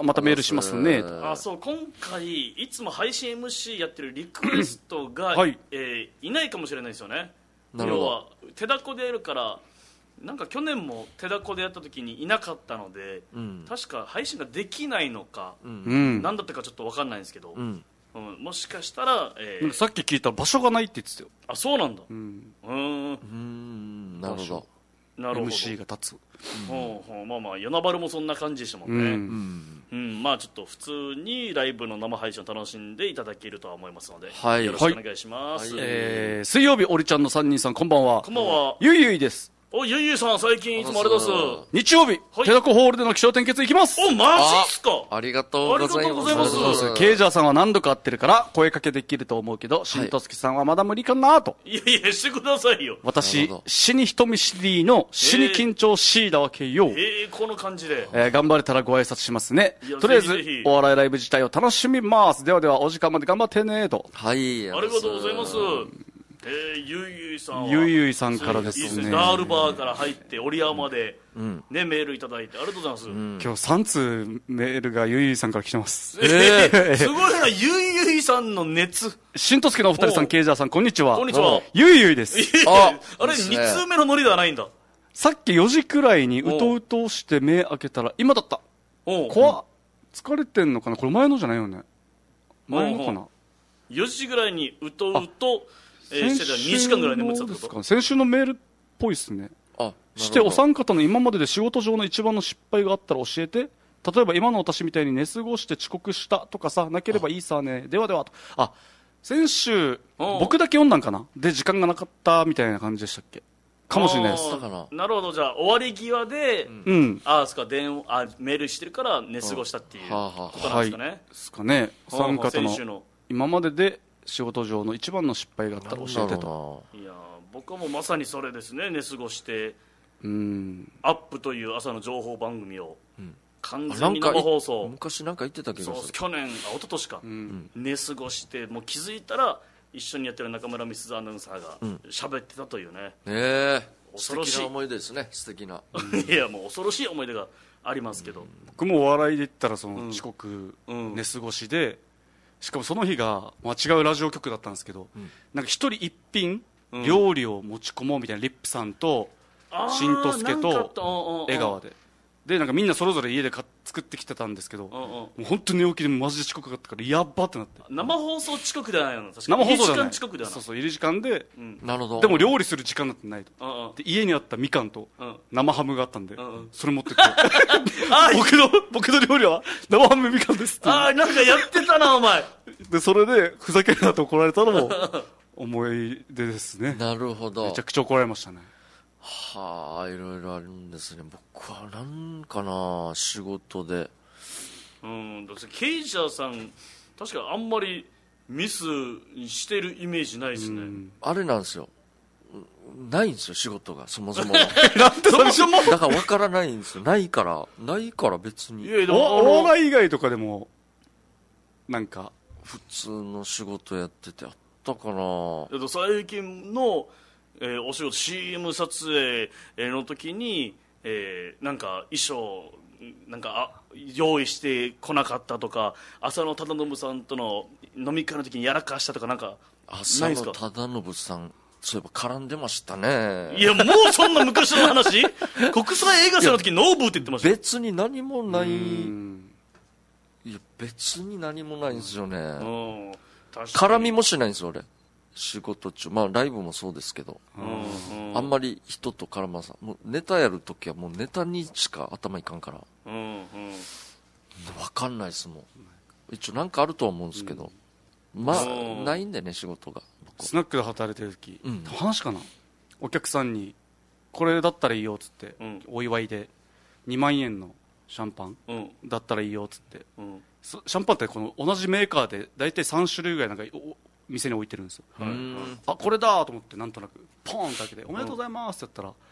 またメールしますね。 そう、今回、いつも配信 MC やってるリクエストが、いないかもしれないですよね。要は手だこでやるから、なんか去年も手だこでやった時にいなかったので、確か配信ができないのか、何だったかちょっと分かんないんですけど、もしかしたら、 さっき聞いた場所がないって言ってたよ。 あ、そうなんだ。 なるほど。 なるほど。 MC が立つ。 まあまあ与那原もそんな感じでしたもんね。まあちょっと普通にライブの生配信を楽しんでいただけるとは思いますので、よろしくお願いします。 水曜日おりちゃんの3人さん、こんばんは。 こんばんは。 ゆいゆいです。 お、ゆいゆいさん、最近いつもありがとうございます。 日曜日、手だこホールでの気象点結行きます。 お、マジっすか。 ありがとうございます。 ケイジャーさんは何度か会ってるから声かけできると思うけど、しんとすきさんはまだ無理かなと。 いやいや、してくださいよ。 私、死に人見知りの死に緊張しいだわけよ。 この感じで。 頑張れたらご挨拶しますね。とりあえず、お笑いライブ自体を楽しみます。ではでは、お時間まで頑張ってねと。 はい、 ありがとうございます。ゆいゆいさんはゆいゆいさんからですね。 ダールバーから入って折山でね、メールいただいてありがとうございます。 今日3通メールがゆいゆいさんから来てます。 すごいな、ゆいゆいさんの熱。 しんとすけのお二人さん、ケイジャーさん、こんにちは。 こんにちは。 ゆいゆいです。 あれ、2通目のノリではないんだ。 さっき4時くらいにうとうとして目開けたら今だった。怖っ。疲れてんのかな、これ前のじゃないよね。前のかな。 4時ぐらいにうとうとしてたら2時間ぐらい眠ってたってこと？ 先週のメールっぽいですね。してお三方の今までで仕事上の一番の失敗があったら教えて。例えば今の私みたいに寝過ごして遅刻したとかさ、なければいいさね。ではではと。先週僕だけ読んだんかな。で時間がなかったみたいな感じでしたっけ？かもしれないです。 なるほど。じゃあ終わり際で、そっか、メールしてるから寝過ごしたっていうことなんですかね。 ですかね。お三方の今までで仕事上の一番の失敗があったら教えてと。 いや、僕はもうまさにそれですね。寝過ごしてアップという朝の情報番組を完全に生放送、 昔なんか言ってたけど、 去年、一昨年か、寝過ごして、もう気づいたら一緒にやってる中村美鈴アナウンサーが喋ってたというね。 恐ろしい思い出ですね。素敵な。 いや、もう恐ろしい思い出がありますけど、 僕もお笑いで言ったらその遅刻、寝過ごしで、しかもその日が違うラジオ局だったんですけど、なんか一人一品料理を持ち込もうみたいな、リップさんとしんとすけと江川でなんかみんなそれぞれ家で作ってきてたんですけど、もう本当に寝起きでマジで遅刻があったからやっばってなって。 生放送遅刻ではないの？確かに生放送ではない。 入り時間遅刻ではない。 そうそう、入り時間で、 なるほど。 でも料理する時間なんてないと。で家にあったみかんと生ハムがあったんで、それ持ってって僕の料理は生ハムみかんですって。 なんかやってたなお前。 でそれでふざけるなと怒られたのも思い出ですね。 なるほど。 めちゃくちゃ怒られましたね。 いろいろあるんですね。僕はなんかな、仕事で。 ケイジャーさん、確かあんまりミスしてるイメージないですね。 あれなんですよ。ないんですよ、仕事が、そもそも。 そもそもだから分からないんですよ。ないから別に。 お笑い以外とかでも、なんか。 普通の仕事やっててあったかな。 最近の、お仕事 CM 撮影の時に、なんか衣装なんか用意してこなかったとか、浅野忠信さんとの飲み会の時にやらかしたとか、なんか浅野忠信さん、そういえば絡んでましたね。 いや、もうそんな昔の話国際映画祭の時ノーブーって言ってました。 別に何もない。いや、別に何もないんですよね。絡みもしないんですよ、俺。仕事中。ライブもそうですけど。あんまり人と絡まさ。もうネタやるときはもうネタにしか頭いかんから。わかんないですもん。一応なんかあるとは思うんですけど。ないんでね、仕事が。 スナックで働いてる時、話かな、お客さんにこれだったらいいよっつって、お祝いで2万円のシャンパンだったらいいよっつって、シャンパンってこの同じメーカーで大体3種類ぐらいなんか店に置いてるんですよ。あ、これだと思ってなんとなくポーンと開けておめでとうございますってやったら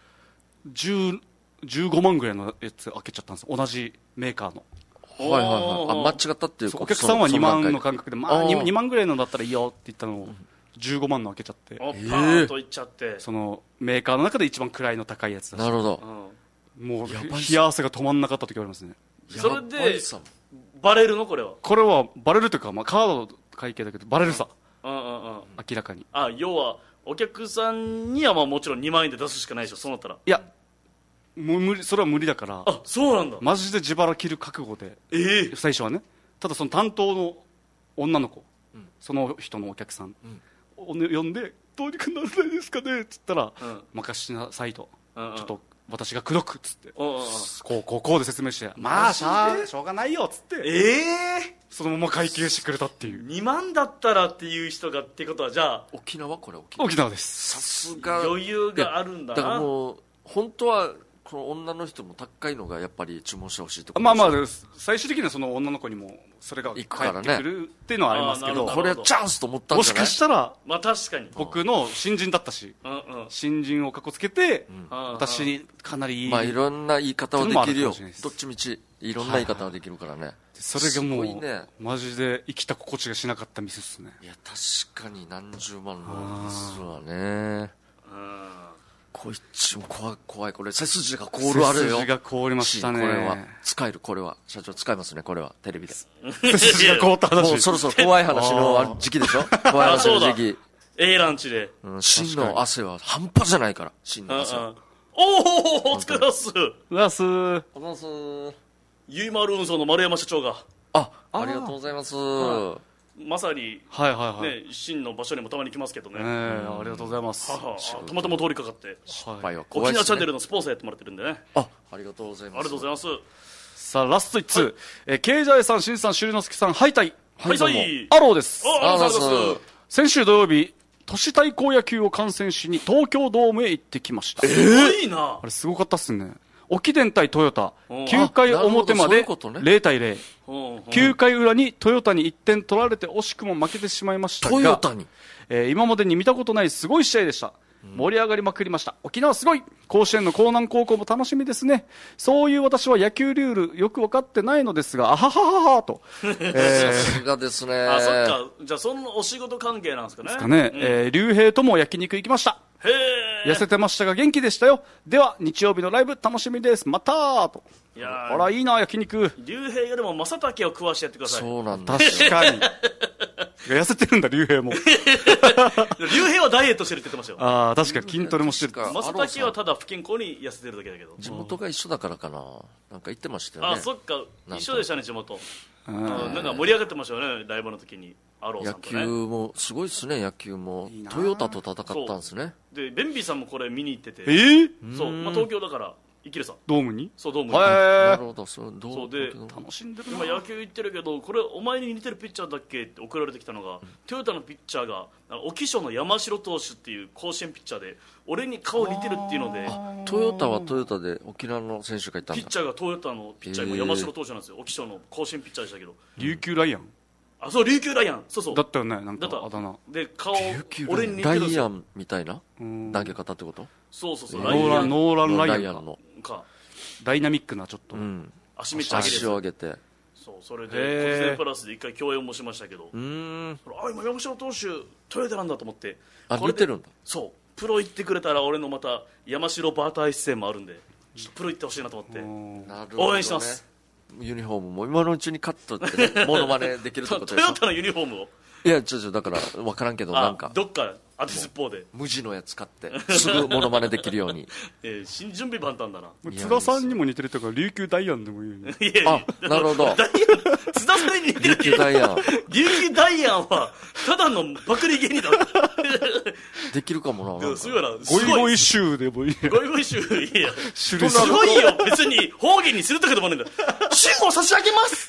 15万ぐらいのやつ開けちゃったんですよ、同じメーカーの。 はいはいはい。あ、間違ったっていうか、 お客さんは2万の感覚で、まあ2万ぐらいのだったらいいよって言ったのを15万の開けちゃって、 パーンといっちゃって、 そのメーカーの中で一番位の高いやつだし。 なるほど。 もう冷や汗が止まんなかった時ありますね。 それでバレるの？これはバレるというか、まあ、カード会計だけどバレるさ、明らかに。 要はお客さんにはまあもちろん2万円で出すしかないでしょ、そうなったら。 いやもう無理、それは無理だから。 あ、そうなんだ。 マジで自腹切る覚悟で、最初はね。ただその担当の女の子、その人のお客さんを呼んで、どうにかならないですかねっつったら、任しなさいと、ちょっと私が口説くっつって、こうで説明して、まあしょうがないよっつって、そのまま会計してくれたっていう。 2万だったらっていう人がってことは、じゃあ沖縄です。 さすが余裕があるんだな。 だからもう本当はこの女の人も高いのがやっぱり注文してほしいとか。 まあまあ最終的にはその女の子にもそれが返ってくるっていうのはありますけど、 これはチャンスと思ったんじゃない？ もしかしたら、 まあ確かに僕の新人だったし、新人をかっこつけて、私にかなりいい、 まあいろんな言い方はできるよ。どっちみちいろんな言い方はできるからね。 それがもうマジで生きた心地がしなかったミスっすね。 いや確かに何十万のミスはね。こいつも怖い。これ背筋が凍るあるよ。 背筋が凍りましたね。 これは使える。これは社長使いますね。これはテレビで背筋が凍った話。 もうそろそろ怖い話の時期でしょ。怖い話の時期。 ランチで真の汗は半端じゃないから。真の汗は。 お疲れ様です。 ゆいまる運送の丸山社長が。 ありがとうございます。 まさに、真の場所にもたまに来ますけどね。 ありがとうございます。 たまたま通りかかって、沖縄チャンネルのスポンサーやってもらってるんでね。 ありがとうございます。 ありがとうございます。 さあラスト1通、ケイジャイさん、しんさん、しゅりのすけさん、ハイタイ。 アローです。先週土曜日、都市対抗野球を観戦しに東京ドームへ行ってきました。 いいな。 あれすごかったっすね。沖電対トヨタ、9回表まで0対0、9回裏にトヨタに1点取られて惜しくも負けてしまいましたが、 トヨタに、 今までに見たことないすごい試合でした。盛り上がりまくりました。沖縄すごい。甲子園の江南高校も楽しみですね。そういう私は野球ルールよく分かってないのですが、あははははと。 さすがですね。 そっか。じゃあそのお仕事関係なんですかね。 ですかね。竜兵とも焼肉行きました。痩せてましたが元気でしたよ。では日曜日のライブ楽しみです。またーと。あらいいな焼肉。 竜兵よりも正竹を食わしてやってください。 そうなんだ。 確かに。痩せてるんだ竜兵も。 竜兵はダイエットしてるって言ってましたよ。 確かに筋トレもしてる。 正竹はただ不健康に痩せてるだけだけど。 地元が一緒だからかな。なんか言ってましたよね。 そっか、一緒でしたね地元。なんか盛り上がってましたよね、ライブの時に。アローさんとね。 野球もすごいですね。野球もトヨタと戦ったんですね。 でベンビーさんもこれ見に行ってて。そう、東京だから生きるさん。 ドームに？ そう、ドームに。 なるほど。そうで楽しんでるな。 今野球行ってるけど、これお前に似てるピッチャーだっけって送られてきたのが、トヨタのピッチャーが沖署の山城投手っていう甲子園ピッチャーで、俺に顔似てるっていうので。 トヨタはトヨタで沖縄の選手がいたんだ。 ピッチャーがトヨタのピッチャーも山城投手なんですよ。沖署の甲子園ピッチャーでしたけど。 琉球ライアン。 そう、琉球ライアン。そうだったよね。なんかあだ名で顔俺に似てるんですよ。 ライアンみたいな投げ方ってこと？ そう。 ノーランライアンか。 ダイナミックなちょっと足めっちゃ足を上げて。 そう、それで突然プラスで一回共演もしましたけど、今山城投手トヨタなんだと思って。 似てるんだ。 そう、プロ行ってくれたら俺のまた山城バーター一戦もあるんで、ちょっとプロ行ってほしいなと思って応援してます。 ユニフォームも今のうちにカットってモノマネできるってことでしょ。 トヨタのユニフォームを。 いやだから分からんけど、なんかどっか当てずっぽうで無地のやつ買ってすぐモノマネできるように。 新準備万端だな。 津田さんにも似てるとか琉球ダイアンでもいいよね。 なるほど。 津田さんに似てる。 琉球ダイアン。 琉球ダイアンはただのパクリ芸人だ。 できるかもな。 すごいな。 ゴイゴイシューでもいい。 ゴイゴイシュー、いやすごいよ。別に方言にするとかでもないんだ。信号差し上げます。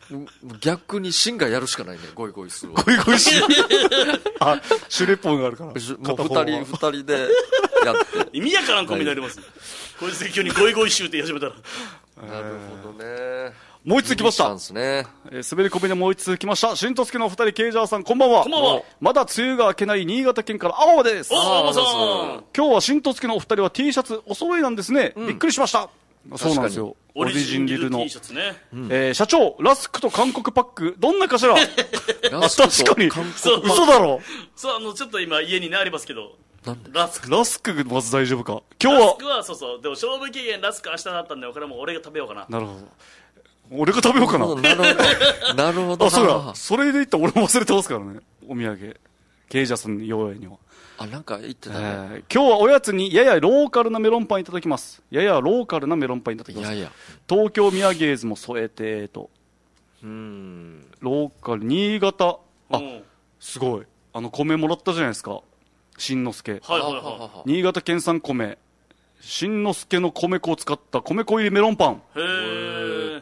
逆にシンがやるしかないね、ゴイゴイスーを。 ゴイゴイスーあ、シュレポンがあるから。もう二人でやって。 意味やからんコンビになります。こいつで急にゴイゴイシューって言い始めたら。 なるほどね。 もう一つ来ました。 ね、 滑り込みでもう一つ来ました。しんとすけのお二人、ケイジャーさん、こんばんは。 こんばんは。 まだ梅雨が明けない新潟県から青葉です。 青葉さん。 今日はしんとすけのお二人は T シャツお揃いなんですね。びっくりしました。そうなんですよ。 オリジンリルの T シャツね。社長、ラスクと韓国パック、どんなかしら確かに。嘘だろ。 そう、ちょっと今家にね、ありますけど。 ラスクまず大丈夫か。今日は。 ラスクは、そうそう。でも勝負期限ラスク明日だったんで、これはもう俺が食べようかな。 なるほど。俺が食べようかな。 なるほど。 あ、そうや。それで言ったら俺も忘れてますからね。お土産。ケイジャーさんの用意には。 あ、なんか言ってたね。 今日はおやつにややローカルなメロンパンいただきます。ややローカルなメロンパンいただきます。東京ミヤゲーズも添えてと。ローカル、新潟。あ、すごい。米もらったじゃないですか。しんのすけ。 はいはいはい。 新潟県産米。しんのすけの米粉を使った米粉入りメロンパン。 へー。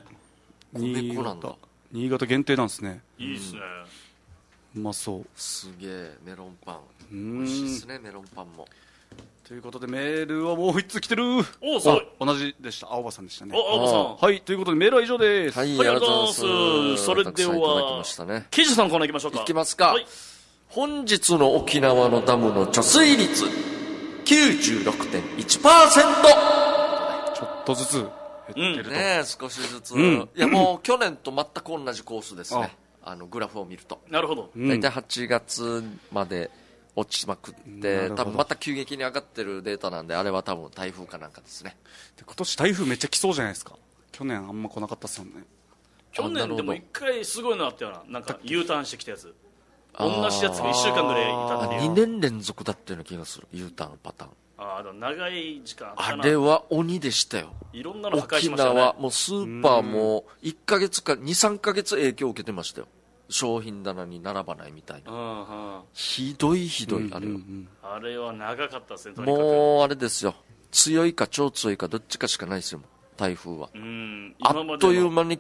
新潟限定なんですね。 いいっすね。 うまそう。 すげえ、メロンパン。美味しいっすね、メロンパンも。 ということでメールはもう一つ来てる。 お、すごい。 同じでした。青葉さんでしたね。 青葉さん。 はい、ということでメールは以上です。 はい、ありがとうございます。 それでは、ケイジさんコーナー行きましょうか。 行きますか。本日の沖縄のダムの貯水率 96.1%。 ちょっとずつ減ってると。 ね、少しずつ。いや、もう去年と全く同じコースですね。グラフを見ると。 なるほど。 大体8月まで落ちまくって、多分また急激に上がってるデータなんで、あれは多分台風かなんかですね。 今年台風めっちゃ来そうじゃないですか。去年あんま来なかったっすよね。 去年でも一回すごいのあったよな。なんか U ターンしてきたやつ。同じやつが1週間ぐらいいたっていう。 2年連続だったような気がする。U ターンパターン。 長い時間あれは鬼でしたよ。 いろんなの破壊しましたね。 沖縄もうスーパーも1ヶ月か2、3ヶ月影響を受けてましたよ。商品棚に並ばないみたいな。ひどいあれは。 あれは長かったですね。 もうあれですよ。強いか超強いかどっちかしかないですよ。台風は。あっという間に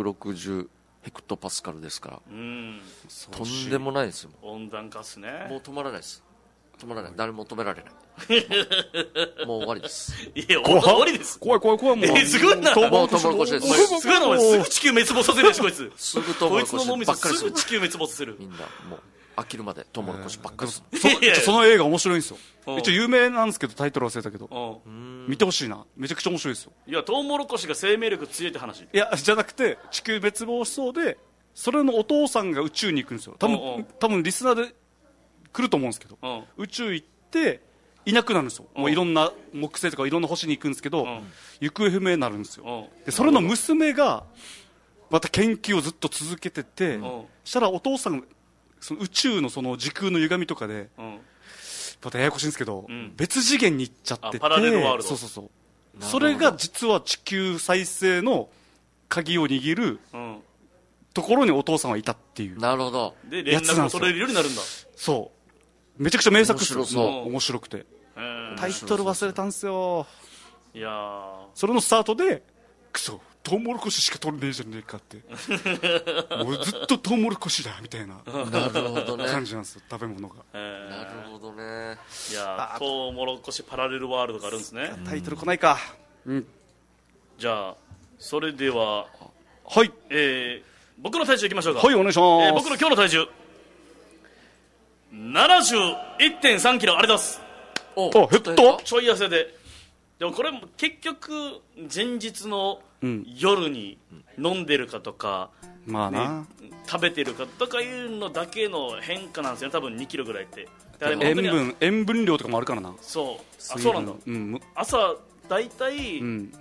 960ヘクトパスカルですから。とんでもないですよ。 温暖化っすね。 もう止まらないです。止まらない。誰も止められない。もう終わりです。 いや、終わりです。 怖いもう。 すごいな。 もうトウモロコシです。 すごいな、すぐ地球滅亡させるし、こいつ。 すぐトウモロコシばっかりすぐ地球滅亡させる。 みんな、もう、飽きるまでトウモロコシばっかりする。その映画面白いんですよ。一応有名なんですけど、タイトル忘れたけど。見てほしいな。めちゃくちゃ面白いですよ。 いや、トウモロコシが生命力強いって話。いや、じゃなくて、地球滅亡しそうで、それのお父さんが宇宙に行くんですよ。多分リスナーで来ると思うんですけど、宇宙行っていなくなるんですよ。もういろんな木星とかいろんな星に行くんですけど、行方不明になるんですよ。でそれの娘がまた研究をずっと続けてて、したらお父さんその宇宙のその時空の歪みとかで、またややこしいんですけど、別次元に行っちゃってて、 パラレルワールド。 そうそれが実は地球再生の鍵を握る、ところにお父さんはいたっていう。 なるほど。 で連絡を取れるようになるんだ。 そうめちゃくちゃ名作ですよ。面白くてタイトル忘れたんですよ。 いやそれのスタートでクソトウモロコシしか取れねえじゃねえかってもうずっとトウモロコシだみたいな感じなんですよ、食べ物が。 なるほどね。 いやトウモロコシパラレルワールドがあるんですね。 タイトル来ないか。 じゃあそれでははい、 僕の体重いきましょうか。 はい、お願いします。 僕の今日の体重71.3 キロ。あれです。 減った。 ちょい痩せで。でもこれも結局前日の夜に飲んでるかとか、 まあな、 食べてるかとかいうのだけの変化なんですよね。多分2キロぐらいって。 塩分量とかもあるからな。 そうなんだ。朝だいたい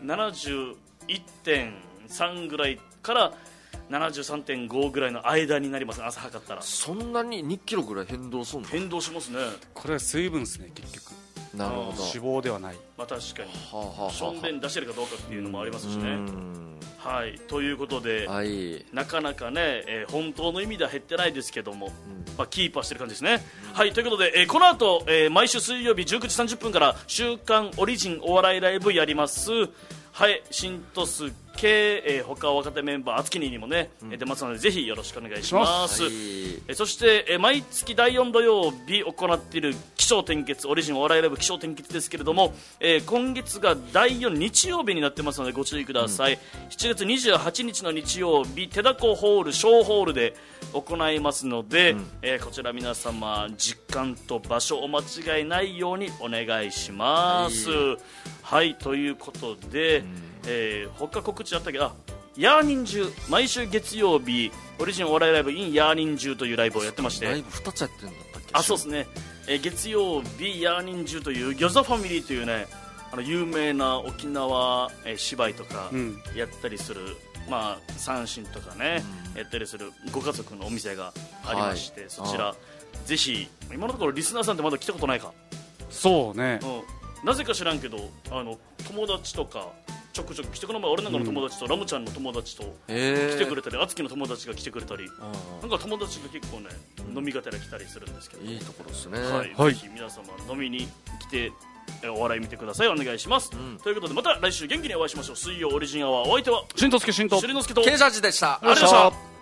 71.3 ぐらいから73.5 ぐらいの間になりますね。朝測ったら。 そんなに2キロぐらい変動するの？ 変動しますね。 これは水分ですね、結局。 なるほど。 脂肪ではない。 まあ確かにしょんべん出してるかどうかっていうのもありますしね。はい、ということで、なかなかね、本当の意味では減ってないですけども、キーパーしてる感じですね。はい、ということで、この後、毎週水曜日19時30分から週刊オリジンお笑いライブやります。 はい、新鳥栖系、他若手メンバーあつきにもね、出ますのでぜひよろしくお願いします。そして、毎月第4土曜日行っている起承転結オリジンお笑いライブ起承転結ですけれども、今月が第4日曜日になってますのでご注意ください。7月28日の日曜日手だこホール小ホールで行いますので、こちら皆様時間と場所お間違いないようにお願いします。はい、ということで、他告知あったけど、ヤーニンジュ毎週月曜日オリジンお笑いライブ in ヤーニンジュというライブをやってまして、 ライブ2つやってるんだったっけ。 そうですね、月曜日ヤーニンジュというギョザファミリーというね、有名な沖縄、芝居とかやったりする、三線とかね、やったりするご家族のお店がありまして、そちらぜひ、今のところリスナーさんってまだ来たことないか。 そうね、 なぜか知らんけど友達とかちょくちょく来て、この前俺なんかの友達と、ラムちゃんの友達と来てくれたり、あつきの友達が来てくれたり、なんか友達が結構ね、飲みがてら来たりするんですけど、 いいところですね。 ぜひ皆様飲みに来てお笑い見てください。お願いします、ということでまた来週元気にお会いしましょう。水曜オリジンアワー、お相手は新藤助新藤朱里之助とケイジャージでした。 ありがとうございました。